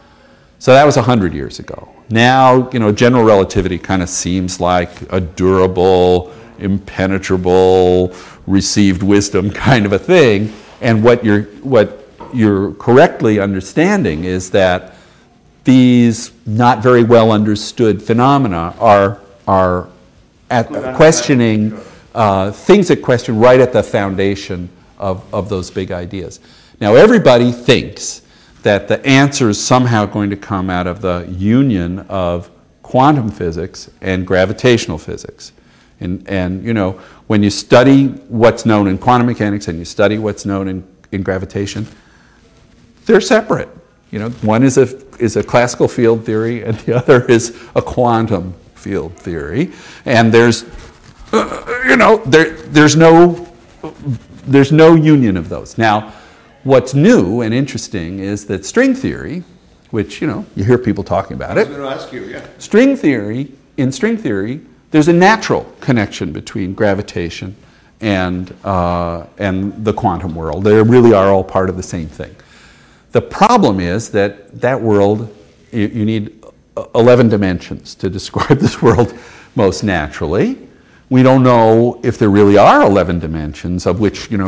So that was one hundred years ago. Now, you know, general relativity kind of seems like a durable, impenetrable, received wisdom kind of a thing. And what you're, what you're correctly understanding is that these not very well understood phenomena are, are at questioning, uh, things that question right at the foundation of, of those big ideas. Now, everybody thinks that the answer is somehow going to come out of the union of quantum physics and gravitational physics. And, and you know, when you study what's known in quantum mechanics and you study what's known in, in gravitation, they're separate. You know, one is a, is a classical field theory and the other is a quantum field theory. And there's, uh, you know, there, there's no, there's no union of those. Now, what's new and interesting is that string theory, which, you know, you hear people talking about it. I was going to ask you, yeah. String theory, in string theory, there's a natural connection between gravitation and, uh, and the quantum world. They really are all part of the same thing. The problem is that that world, you, you need eleven dimensions to describe this world most naturally. We don't know if there really are eleven dimensions, of which, you know,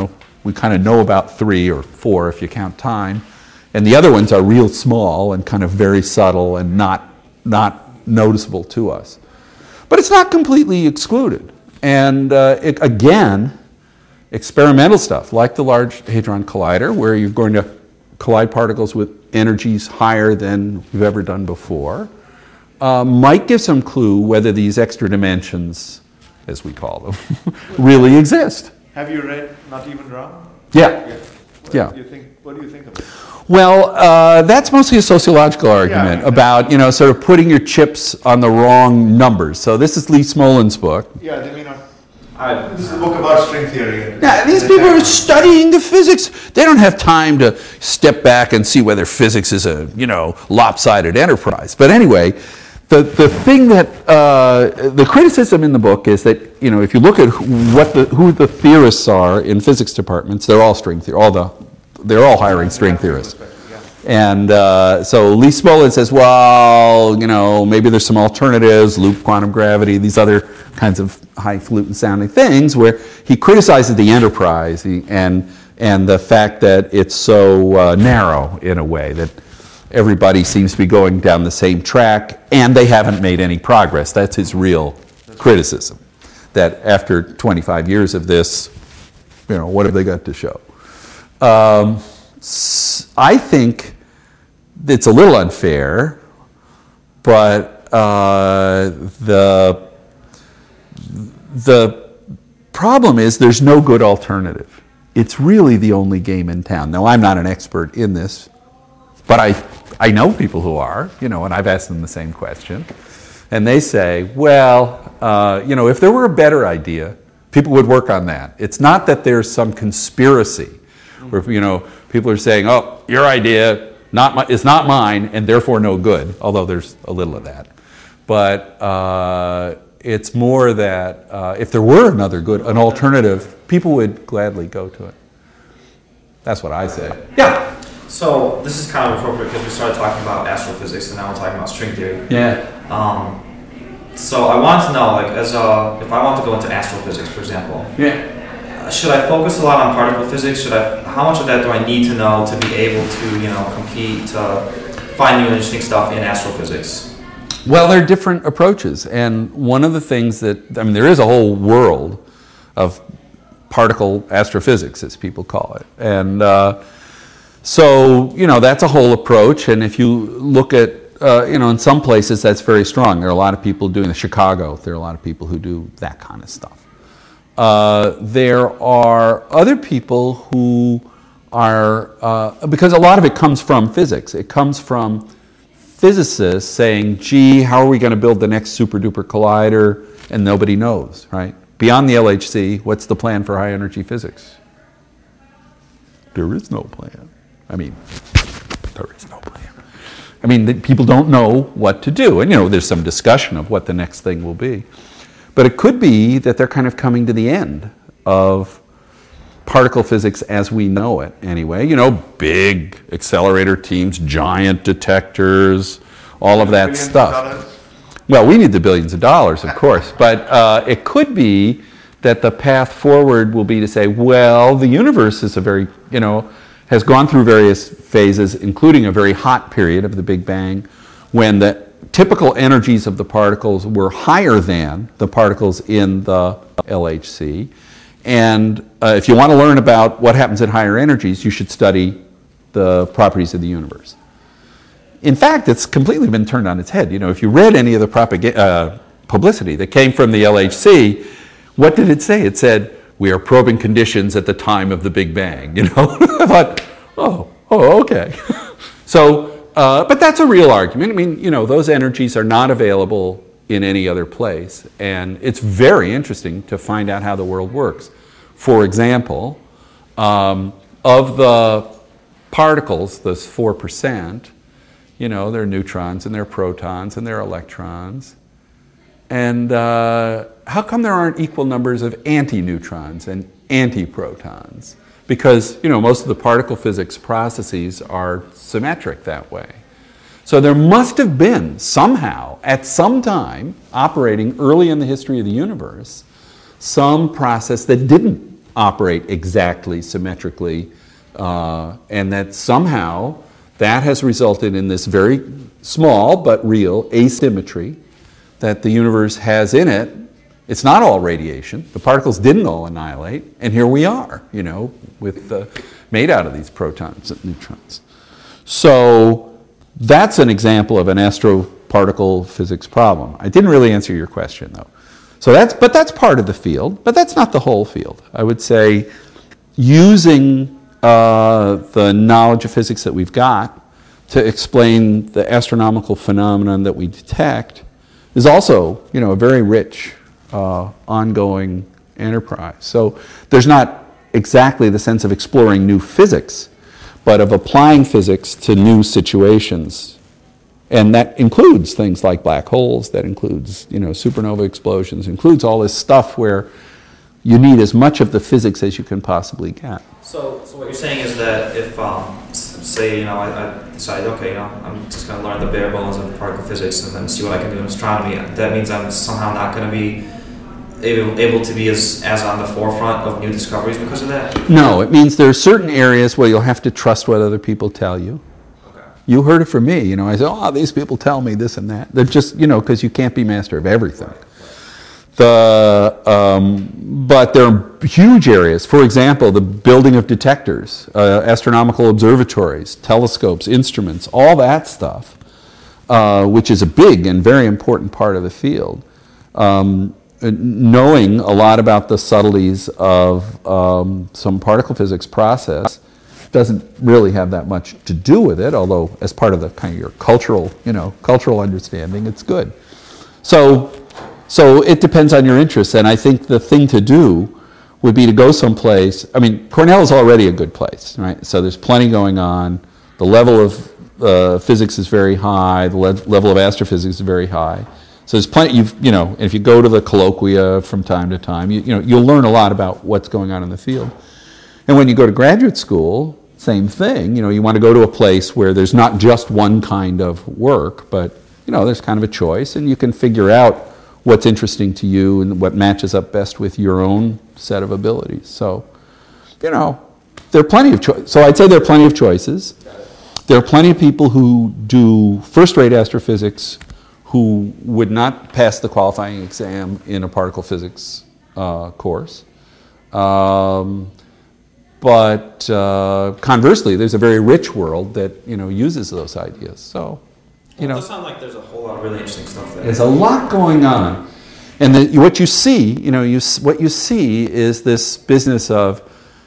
we kind of know about three or four if you count time. And the other ones are real small and kind of very subtle and not, not noticeable to us. But it's not completely excluded. And uh, it, again, experimental stuff like the Large Hadron Collider, where you're going to collide particles with energies higher than we've ever done before, uh, might give some clue whether these extra dimensions, as we call them, really exist. Have you read Not Even Wrong? Yeah. Yeah. What Yeah. Do you think, what do you think of it? Well, uh, that's mostly a sociological argument Yeah. about, you know, sort of putting your chips on the wrong numbers. So this is Lee Smolin's book. Yeah, they may not. I, This is a book about string theory. Yeah, these people are studying the physics. They don't have time to step back and see whether physics is a, you know, lopsided enterprise. But anyway, the, the thing that, uh, the criticism in the book is that, you know, if you look at who, what the, who the theorists are in physics departments, they're all string theory, all the, they're all hiring string theorists. And uh, so Lee Smolin says, well, you know, maybe there's some alternatives, loop quantum gravity, these other kinds of highfalutin sounding things, where he criticizes the enterprise and, and the fact that it's so uh, narrow in a way, that everybody seems to be going down the same track and they haven't made any progress. That's his real criticism, that after twenty-five years of this, you know, what have they got to show? Um, I think it's a little unfair, but uh, the the problem is there's no good alternative. It's really the only game in town. Now, I'm not an expert in this, but I I know people who are, you know, and I've asked them the same question, and they say, well, uh, you know, if there were a better idea, people would work on that. It's not that there's some conspiracy where, you know, people are saying, oh, your idea not my, is not mine and therefore no good, although there's a little of that. But uh, it's more that uh, if there were another good, an alternative, people would gladly go to it. That's what I say. yeah. So this is kind of appropriate because we started talking about astrophysics and now we're talking about string theory. Yeah. Um, so I wanted to know, like, as a, if I want to go into astrophysics, for example, Yeah. should I focus a lot on particle physics? Should I? How much of that do I need to know to be able to, you know, compete, to find new interesting stuff in astrophysics? Well, there are different approaches, and one of the things that, I mean, there is a whole world of particle astrophysics, as people call it, and uh, so, you know, that's a whole approach. And if you look at, uh, you know, in some places that's very strong. There are a lot of people doing it. Chicago, there are a lot of people who do that kind of stuff. Uh, there are other people who are, uh, because a lot of it comes from physics. It comes from physicists saying, gee, how are we going to build the next super duper collider? And nobody knows, right? Beyond the L H C, what's the plan for high energy physics? There is no plan. I mean, there is no plan. I mean, the, people don't know what to do. And, you know, there's some discussion of what the next thing will be. But it could be that they're kind of coming to the end of particle physics as we know it anyway. You know, big accelerator teams, giant detectors, all of that Billions stuff. of dollars. Well, we need the billions of dollars, of course. But uh, it could be that the path forward will be to say, well, the universe is a very, you know, has gone through various phases, including a very hot period of the Big Bang, when the typical energies of the particles were higher than the particles in the L H C. And uh, if you want to learn about what happens at higher energies, you should study the properties of the universe. In fact, it's completely been turned on its head. You know, if you read any of the propag- uh, publicity that came from the L H C, what did it say? It said, we are probing conditions at the time of the Big Bang. You know, I thought, oh, oh, okay. So, uh, but that's a real argument. I mean, you know, those energies are not available in any other place. And it's very interesting to find out how the world works. For example, um, of the particles, those four percent, you know, there are neutrons and there are protons and there are electrons. And uh, how come there aren't equal numbers of antineutrons and antiprotons? Because, you know, most of the particle physics processes are symmetric that way. So there must have been somehow, at some time, operating early in the history of the universe, some process that didn't operate exactly symmetrically, uh, and that somehow that has resulted in this very small but real asymmetry that the universe has in it. It's not all radiation. The particles didn't all annihilate, and here we are, you know, with uh, made out of these protons and neutrons. So that's an example of an astroparticle physics problem. I didn't really answer your question, though. So that's, but that's part of the field, but that's not the whole field. I would say using uh, the knowledge of physics that we've got to explain the astronomical phenomenon that we detect is also, you know, a very rich, uh, ongoing enterprise. So there's not exactly the sense of exploring new physics, but of applying physics to new situations. And that includes things like black holes, that includes, you know, supernova explosions, includes all this stuff where you need as much of the physics as you can possibly get. So, so what you're saying is that if, um, s- say, you know, I, I decide, okay, you know, I'm just going to learn the bare bones of particle physics and then see what I can do in astronomy, that means I'm somehow not going to be able, able to be as, as on the forefront of new discoveries because of that? No, it means there are certain areas where you'll have to trust what other people tell you. Okay. You heard it from me, you know, I said, oh, these people tell me this and that. They're just, you know, because you can't be master of everything. Right. The, um, but there are huge areas. For example, the building of detectors, uh, astronomical observatories, telescopes, instruments, all that stuff, uh, which is a big and very important part of the field. Um, knowing a lot about the subtleties of um, some particle physics process doesn't really have that much to do with it, although as part of the kind of your cultural, you know, cultural understanding, it's good. So. So it depends on your interests, and I think the thing to do would be to go someplace. I mean, Cornell is already a good place, right? So there's plenty going on. The level of uh, physics is very high. The le- level of astrophysics is very high. So there's plenty. You've, you know, if you go to the colloquia from time to time, you, you know, you'll learn a lot about what's going on in the field. And when you go to graduate school, same thing. You know, you want to go to a place where there's not just one kind of work, but you know, there's kind of a choice, and you can figure out what's interesting to you and what matches up best with your own set of abilities. So, you know, there are plenty of choices. So I'd say there are plenty of choices. There are plenty of people who do first-rate astrophysics who would not pass the qualifying exam in a particle physics uh, course. Um, but uh, conversely, there's a very rich world that, you know, uses those ideas. So. You know, well, it does sound like there's a whole lot of really interesting stuff there. There's a lot going on, and the, what you see, you know, you what you see is this business of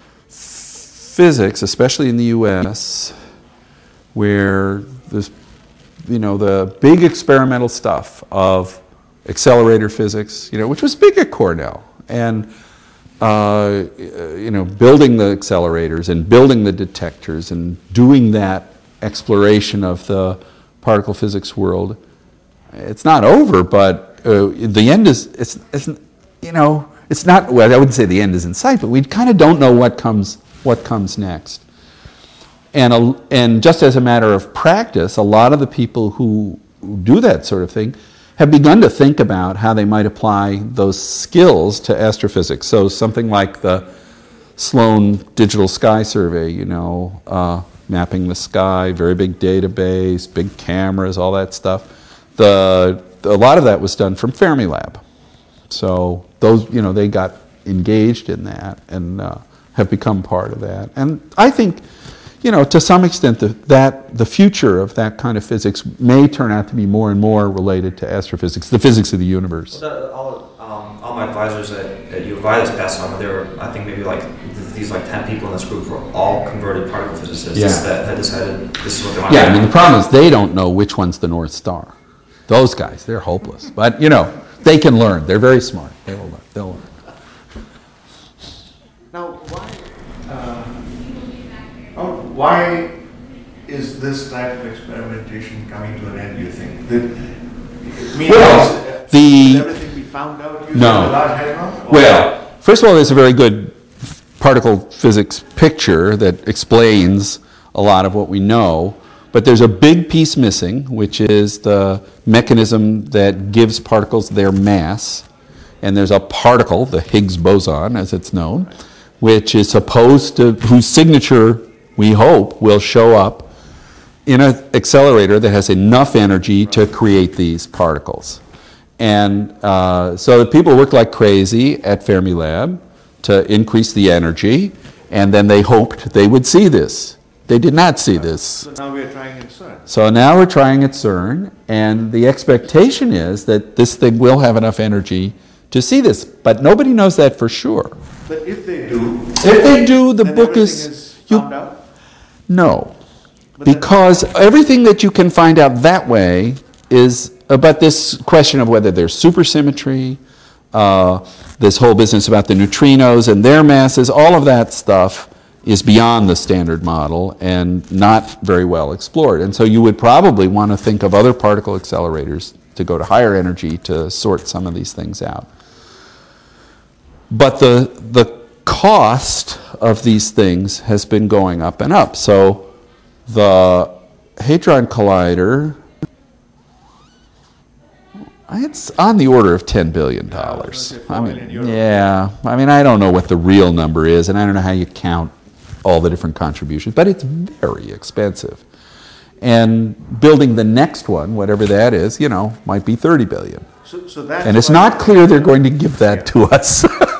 physics, especially in the U S, where there's, you know, the big experimental stuff of accelerator physics, you know, which was big at Cornell, and uh, you know, building the accelerators and building the detectors and doing that exploration of the particle physics world. It's not over, but uh, the end is, it's, it's, you know, it's not, well, I wouldn't say the end is in sight, but we kind of don't know what comes, what comes next. And, a, and just as a matter of practice, a lot of the people who do that sort of thing have begun to think about how they might apply those skills to astrophysics. So something like the Sloan Digital Sky Survey, you know, uh, mapping the sky, very big database, big cameras, all that stuff. The, a lot of that was done from Fermilab. So those, you know, they got engaged in that and uh, have become part of that. And I think, you know, to some extent, the, that the future of that kind of physics may turn out to be more and more related to astrophysics, the physics of the universe. Well, that, all, um, all my advisors at, at U of I this past summer, there were, I think, maybe like these like ten people in this group were all converted particle physicists Yeah. that had decided this is what they wanted Yeah, to I do. mean, the problem is they don't know which one's the North Star. Those guys, they're hopeless. But, you know, they can learn. They're very smart. They will learn. They'll learn. Now, why, uh, oh, why is this type of experimentation coming to an end, do you think? The, I mean, Well, is, the- is everything we found out using No. the Large Hadron? Or- Well, first of all, there's a very good particle physics picture that explains a lot of what we know, but there's a big piece missing, which is the mechanism that gives particles their mass. And there's a particle, the Higgs boson as it's known, which is supposed to, whose signature we hope will show up in an accelerator that has enough energy to create these particles. And uh, so the people worked like crazy at Fermilab to increase the energy, and then they hoped they would see this. They did not see this. So now we're trying at CERN. So now we're trying at CERN, and the expectation is that this thing will have enough energy to see this, but nobody knows that for sure. But if they do, If they do, the then book everything is, is you, found out? no. But then- Because everything that you can find out that way is about this question of whether there's supersymmetry, uh, this whole business about the neutrinos and their masses, all of that stuff is beyond the standard model and not very well explored. And so you would probably want to think of other particle accelerators to go to higher energy to sort some of these things out. But the, the cost of these things has been going up and up. So the Hadron Collider, it's on the order of ten billion dollars. I mean, yeah, I mean, I don't know what the real number is, and I don't know how you count all the different contributions, but it's very expensive. And building the next one, whatever that is, you know, might be thirty billion dollars. So, so that's And it's why- not clear they're going to give that to us.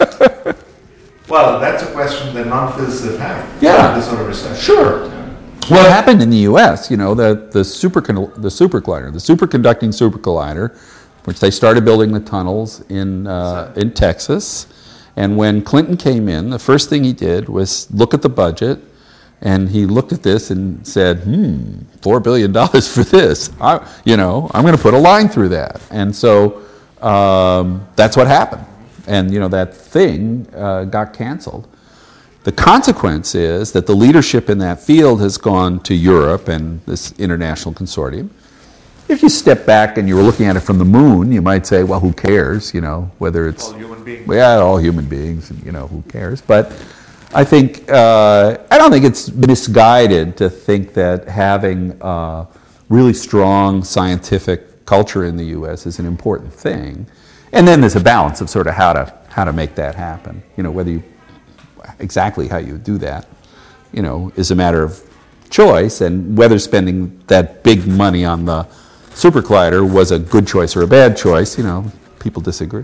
Well, that's a question that non-physicists have. Yeah. This sort of research. Sure. What happened in the U S, you know, the, the, supercon- the super collider, the superconducting super collider, which they started building the tunnels in, uh, in Texas. And when Clinton came in, the first thing he did was look at the budget, and he looked at this and said, hmm, four billion dollars for this. I, you know, I'm going to put a line through that. And so um, that's what happened. And, you know, that thing uh, got canceled. The consequence is that the leadership in that field has gone to Europe and this international consortium. If you step back and you were looking at it from the moon, you might say, well, who cares, you know, whether it's... All human beings. Yeah, all human beings, and, you know, who cares? But I think, uh, I don't think it's misguided to think that having uh, really strong scientific culture in the U S is an important thing. And then there's a balance of sort of how to how to make that happen. You know, whether you exactly how you do that, you know, is a matter of choice, and whether spending that big money on the super collider was a good choice or a bad choice, you know, people disagree.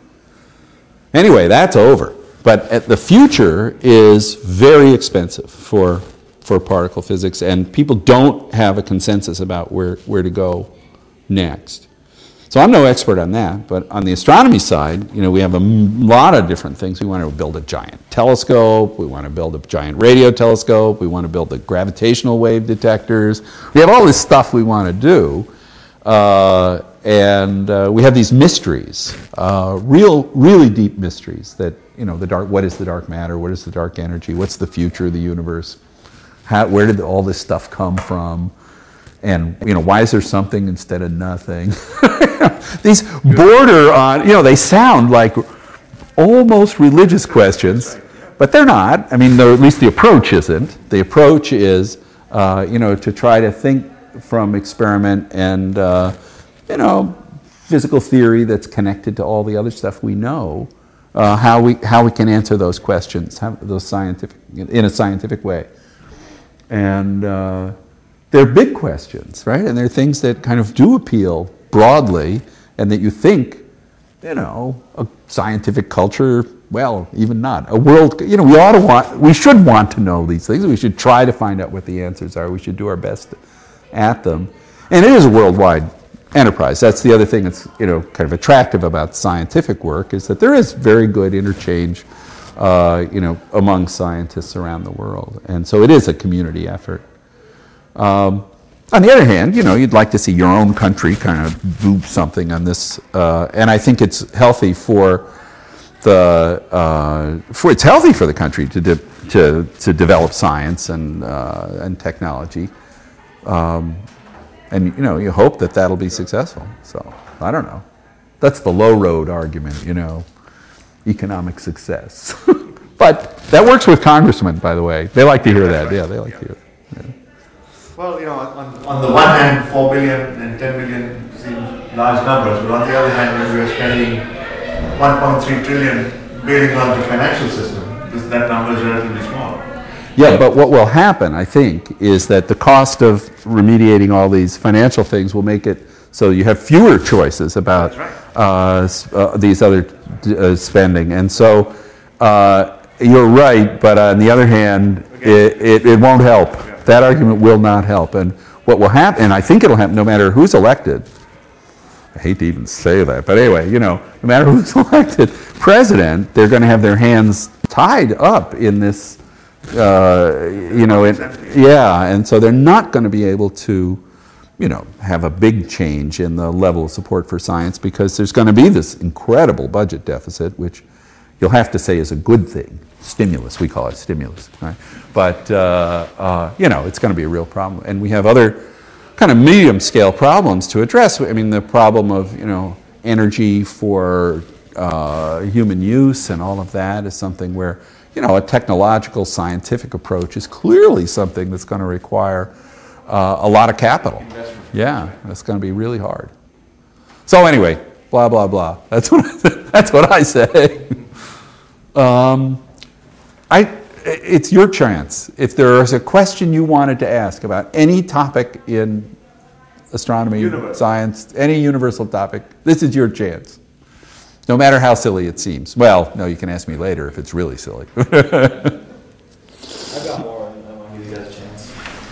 Anyway, that's over. But at the future is very expensive for for particle physics, and people don't have a consensus about where, where to go next. So I'm no expert on that, but on the astronomy side, you know, we have a m- lot of different things. We want to build a giant telescope, we want to build a giant radio telescope, we want to build the gravitational wave detectors. We have all this stuff we want to do, uh, and uh, we have these mysteries, uh, real, really deep mysteries that, you know, the dark. What is the dark matter? What is the dark energy? What's the future of the universe? How, where did all this stuff come from? And, you know, why is there something instead of nothing? These border on, you know, they sound like almost religious questions, but they're not. I mean, at least the approach isn't. The approach is, uh, you know, to try to think from experiment and, uh, you know, physical theory that's connected to all the other stuff we know, uh, how we how we can answer those questions, how, those scientific in a scientific way. And uh, they're big questions, right? And they're things that kind of do appeal broadly, and that you think, you know, a scientific culture, well, even not. A world, you know, we ought to want, we should want to know these things. We should try to find out what the answers are. We should do our best at them. And it is a worldwide enterprise. That's the other thing that's, you know, kind of attractive about scientific work, is that there is very good interchange, uh, you know, among scientists around the world. And so it is a community effort. Um, on the other hand, you know, you'd like to see your own country kind of do something on this, uh, and I think it's healthy for the uh, for it's healthy for the country to de- to to develop science and uh, and technology, um, and you know, you hope that that'll be successful. So I don't know. That's the low road argument, you know, economic success. But that works with congressmen, by the way. They like to hear that. Yeah, they like to hear it. Yeah. Well, you know, on, on the one hand, four billion and ten billion seem large numbers, but on the other hand, when we are spending one point three trillion bailing out the financial system, Because that number is relatively small. Yeah, but what will happen, I think, is that the cost of remediating all these financial things will make it so you have fewer choices about uh, uh, these other uh, spending. And so uh, you're right, but on the other hand, it, it, it won't help. That argument will not help. And what will happen, and I think it'll happen no matter who's elected, I hate to even say that, but anyway, you know, no matter who's elected president, they're going to have their hands tied up in this, uh, you know, it, yeah, and so they're not going to be able to, you know, have a big change in the level of support for science because there's going to be this incredible budget deficit, which you'll have to say is a good thing. Stimulus, we call it stimulus, right? But, uh, uh, you know, it's going to be a real problem. And we have other kind of medium-scale problems to address. I mean, the problem of, you know, energy for uh, human use and all of that is something where, you know, a technological, scientific approach is clearly something that's going to require uh, a lot of capital. Yeah, that's going to be really hard. So anyway, blah, blah, blah. That's what I, that's what I say. um, I, it's your chance. If there is a question you wanted to ask about any topic in astronomy, Universe. Science, any universal topic, this is your chance. No matter how silly it seems. Well, no, you can ask me later if it's really silly. I got more. I want to give you guys a chance.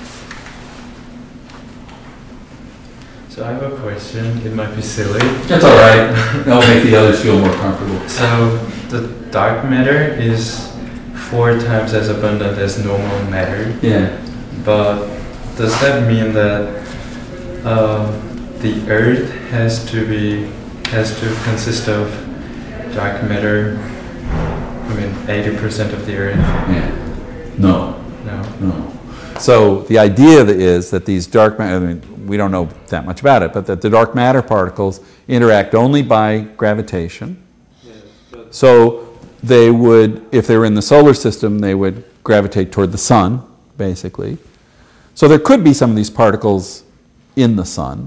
So I have a question. It might be silly. That's all right. That'll make the others feel more comfortable. So the dark matter is four times as abundant as normal matter. Yeah. But does that mean that uh, the Earth has to be has to consist of dark matter? I mean, eighty percent of the Earth. Yeah. No. No. No. So the idea is that these dark matter, I mean, we don't know that much about it, but that the dark matter particles interact only by gravitation. Yeah, but So they would, if they were in the solar system, they would gravitate toward the sun, basically. So there could be some of these particles in the sun.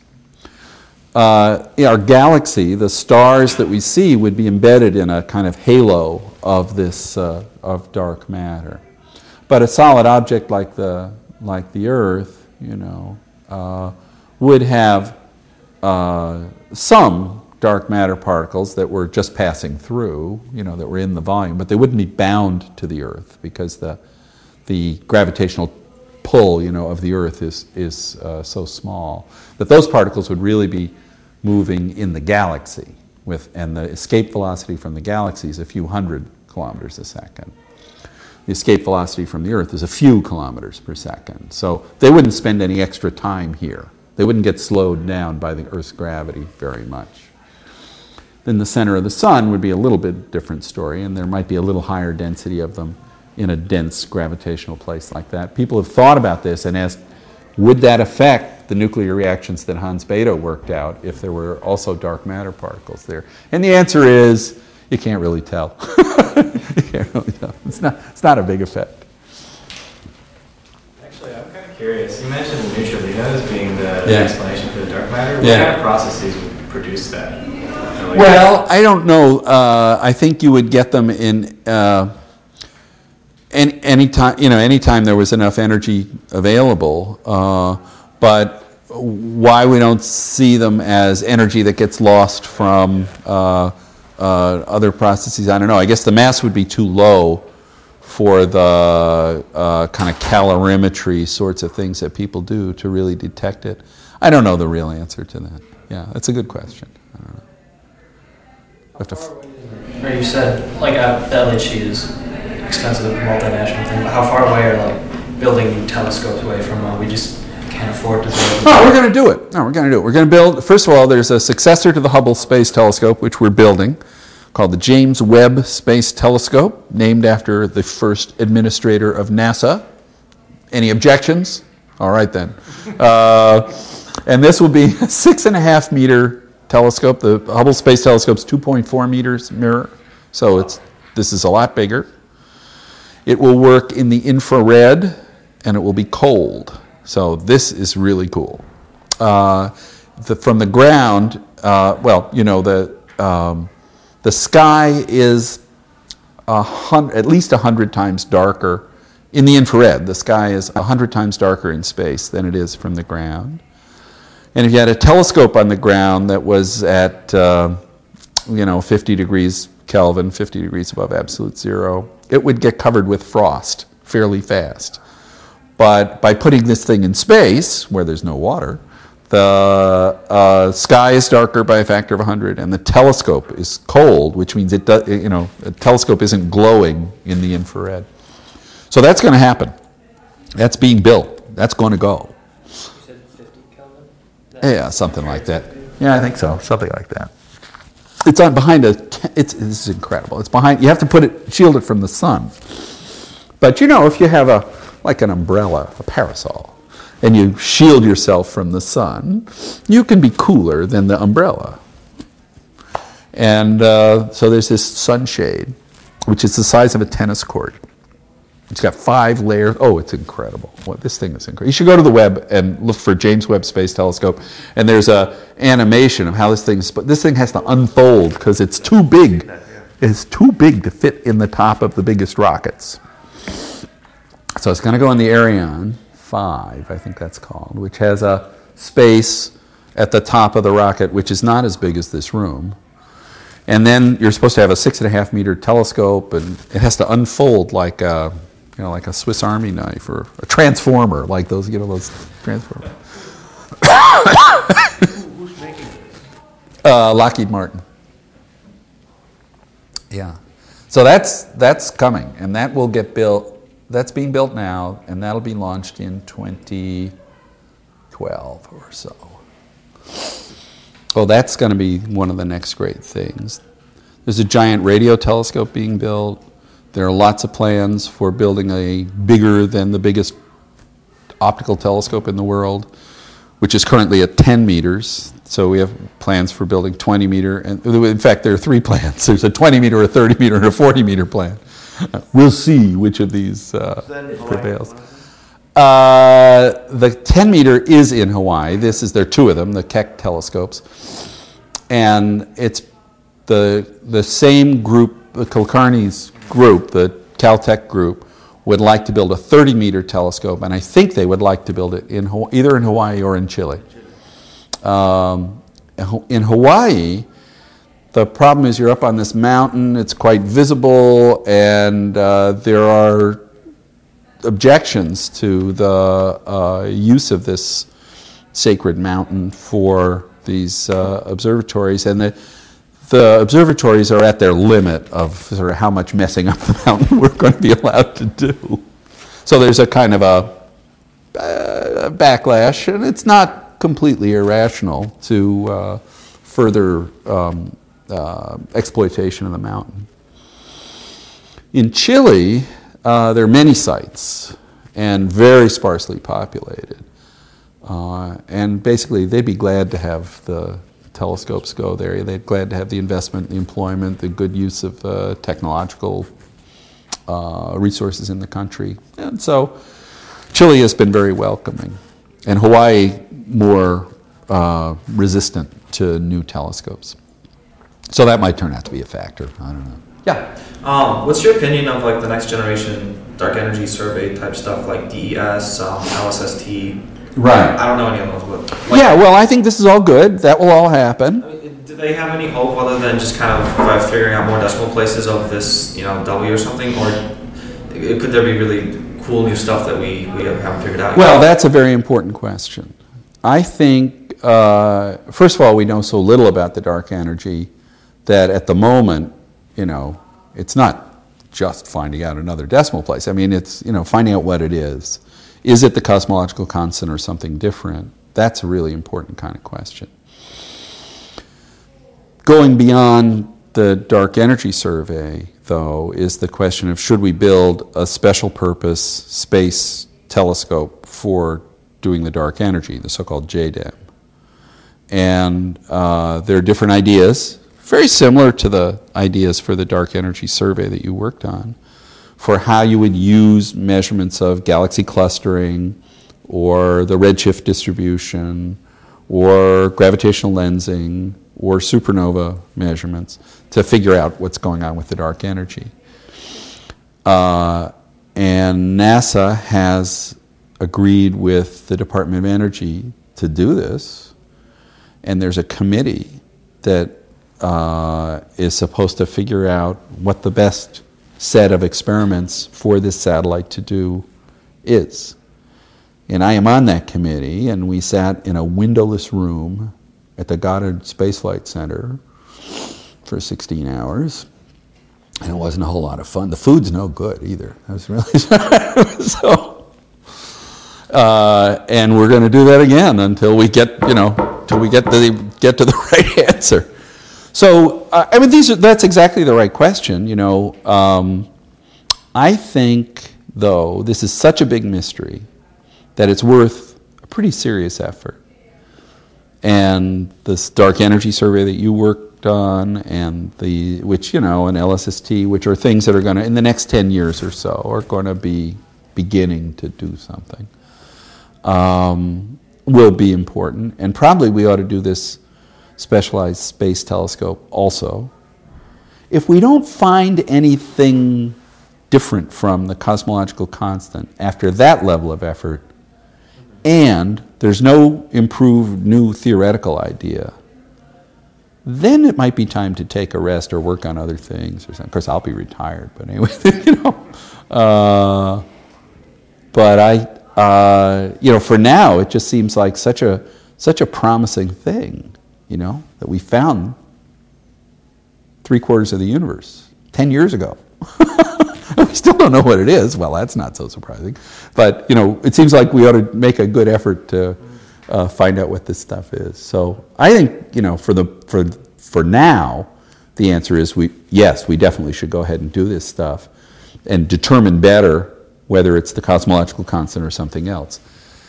Uh, in our galaxy, the stars that we see would be embedded in a kind of halo of this uh, of dark matter. But a solid object like the like the Earth, you know, uh, would have uh, some dark matter particles that were just passing through, you know, that were in the volume, but they wouldn't be bound to the Earth because the the gravitational pull, you know, of the Earth is is uh, so small that those particles would really be moving in the galaxy with, and the escape velocity from the galaxy is a few hundred kilometers a second. The escape velocity from the Earth is a few kilometers per second. So they wouldn't spend any extra time here. They wouldn't get slowed down by the Earth's gravity very much. Then the center of the sun would be a little bit different story, and there might be a little higher density of them in a dense gravitational place like that. People have thought about this and asked, would that affect the nuclear reactions that Hans Bethe worked out if there were also dark matter particles there? And the answer is, you can't really tell. You can't really tell. It's not, it's not a big effect. Actually, I'm kind of curious. You mentioned neutralinos being the Yeah. explanation for the dark matter. What Yeah. kind of processes would produce that? Or like- Well, I don't know. Uh, I think you would get them in uh, any anytime. You know, anytime there was enough energy available. Uh, but why we don't see them as energy that gets lost from uh, uh, other processes, I don't know. I guess the mass would be too low for the uh, kind of calorimetry sorts of things that people do to really detect it. I don't know the real answer to that. Yeah, that's a good question. I don't know. Have to f- Or you said, like, uh, L H C is expensive multinational thing, but how far away are, like, building telescopes away from, uh, we just can't afford to build? No, we're going to do it. No, we're going to do it. We're going to build, first of all, there's a successor to the Hubble Space Telescope, which we're building, called the James Webb Space Telescope, named after the first administrator of NASA. Any objections? All right, then. Uh, and this will be a six and a half meter telescope. The Hubble Space Telescope's two point four meters mirror, so it's this is a lot bigger. It will work in the infrared, and it will be cold. So this is really cool. Uh, the, from the ground, uh, well, you know, the um, the sky is a hundred, at least a hundred times darker in the infrared. The sky is a hundred times darker in space than it is from the ground. And if you had a telescope on the ground that was at, uh, you know, fifty degrees Kelvin, fifty degrees above absolute zero, it would get covered with frost fairly fast. But by putting this thing in space, where there's no water, the uh, sky is darker by a factor of one hundred, and the telescope is cold, which means it does, you know, a telescope isn't glowing in the infrared. So that's going to happen. That's being built. That's going to go. You said fifty Kelvin? Yeah, something like that. Yeah, I think so. Something like that. It's on behind a. T- it's this is incredible. It's behind. You have to put it, shield it from the sun. But you know, if you have a like an umbrella, a parasol, and you shield yourself from the sun, you can be cooler than the umbrella. And uh, so there's this sunshade, which is the size of a tennis court. It's got five layers. Oh, it's incredible. Well, this thing is incredible. You should go to the web and look for James Webb Space Telescope, and there's a animation of how this thing's, but this thing has to unfold because it's too big. It's too big to fit in the top of the biggest rockets. So it's going to go in the Ariane five, I think that's called, which has a space at the top of the rocket, which is not as big as this room. And then you're supposed to have a six and a half meter telescope, and it has to unfold like a, you know, like a Swiss Army knife or a transformer, like those, you know, those transformers. Who's making this? Uh, Lockheed Martin. Yeah. So that's that's coming, and that will get built. That's being built now, and that'll be launched in twenty twelve or so. Oh, that's going to be one of the next great things. There's a giant radio telescope being built. There are lots of plans for building a bigger than the biggest optical telescope in the world, which is currently at ten meters. So we have plans for building twenty meter. And in fact, there are three plans. There's a twenty meter, a thirty meter, and a forty meter plan. We'll see which of these uh, prevails. Uh, the ten meter is in Hawaii. This is, there are two of them, the Keck telescopes. And it's the the same group, the Kulkarni's group, the Caltech group, would like to build a thirty meter telescope, and I think they would like to build it in either in Hawaii or in Chile. Um, in Hawaii, the problem is you're up on this mountain, it's quite visible, and uh, there are objections to the uh, use of this sacred mountain for these uh, observatories, and the, the observatories are at their limit of sort of how much messing up the mountain we're going to be allowed to do. So there's a kind of a, uh, backlash, and it's not completely irrational to uh, further um, uh, exploitation of the mountain. In Chile, uh, there are many sites and very sparsely populated. Uh, and basically, they'd be glad to have the telescopes go there. They'd be glad to have the investment, the employment, the good use of uh, technological uh, resources in the country. And so Chile has been very welcoming, and Hawaii more uh, resistant to new telescopes. So that might turn out to be a factor. I don't know. Yeah. Um, what's your opinion of like the next generation dark energy survey type stuff, like D E S, um, L S S T? Right. I don't know any of those, but like, yeah. Well, I think this is all good. That will all happen. I mean, do they have any hope other than just kind of uh, figuring out more decimal places of this, you know, W or something, or could there be really cool new stuff that we, we haven't figured out yet? Well, that's a very important question. I think, uh, first of all, we know so little about the dark energy that at the moment, you know, it's not just finding out another decimal place. I mean, it's, you know, finding out what it is. Is it the cosmological constant or something different? That's a really important kind of question. Going beyond the dark energy survey, though, is the question of should we build a special purpose space telescope for doing the dark energy, the so-called J D A M. And uh, there are different ideas, very similar to the ideas for the dark energy survey that you worked on, for how you would use measurements of galaxy clustering or the redshift distribution or gravitational lensing or supernova measurements to figure out what's going on with the dark energy. Uh, and NASA has agreed with the Department of Energy to do this, and there's a committee that uh, is supposed to figure out what the best set of experiments for this satellite to do is. And I am on that committee, and we sat in a windowless room at the Goddard Space Flight Center for sixteen hours, and it wasn't a whole lot of fun. The food's no good either. I was really so. Uh, and we're going to do that again until we get, you know, until we get to the get to the right answer. So uh, I mean, these are that's exactly the right question. You know, um, I think though this is such a big mystery that it's worth a pretty serious effort. And this dark energy survey that you worked on, and the which you know, and L S S T, which are things that are going to in the next ten years or so are going to be beginning to do something. Um, will be important, and probably we ought to do this specialized space telescope also. If we don't find anything different from the cosmological constant after that level of effort, and there's no improved new theoretical idea, then it might be time to take a rest or work on other things or something. Of course, I'll be retired, but anyway, you know. Uh, but I, uh, you know, for now, it just seems like such a such a promising thing, you know, that we found three quarters of the universe ten years ago. We still don't know what it is. Well, that's not so surprising. But, you know, it seems like we ought to make a good effort to uh, find out what this stuff is. So I think, you know, for the for for now, the answer is we yes, we definitely should go ahead and do this stuff and determine better whether it's the cosmological constant or something else.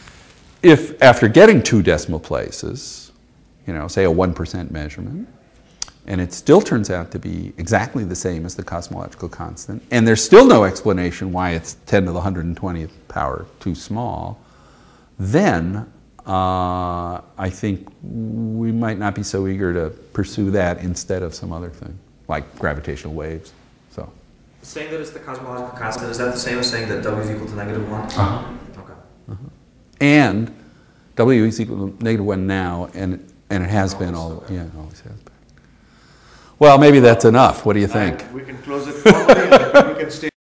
If after getting two decimal places, you know, say a one percent measurement, and it still turns out to be exactly the same as the cosmological constant, and there's still no explanation why it's ten to the one hundred twentieth power too small, then uh, I think we might not be so eager to pursue that instead of some other thing, like gravitational waves. So, saying that it's the cosmological constant, is that the same as saying that W is equal to negative one? Uh-huh. Okay. Uh-huh. And W is equal to negative one now, and and it has been all, yeah, it always has been. Well, maybe that's enough. What do you think? We can close it formally, and we can stay.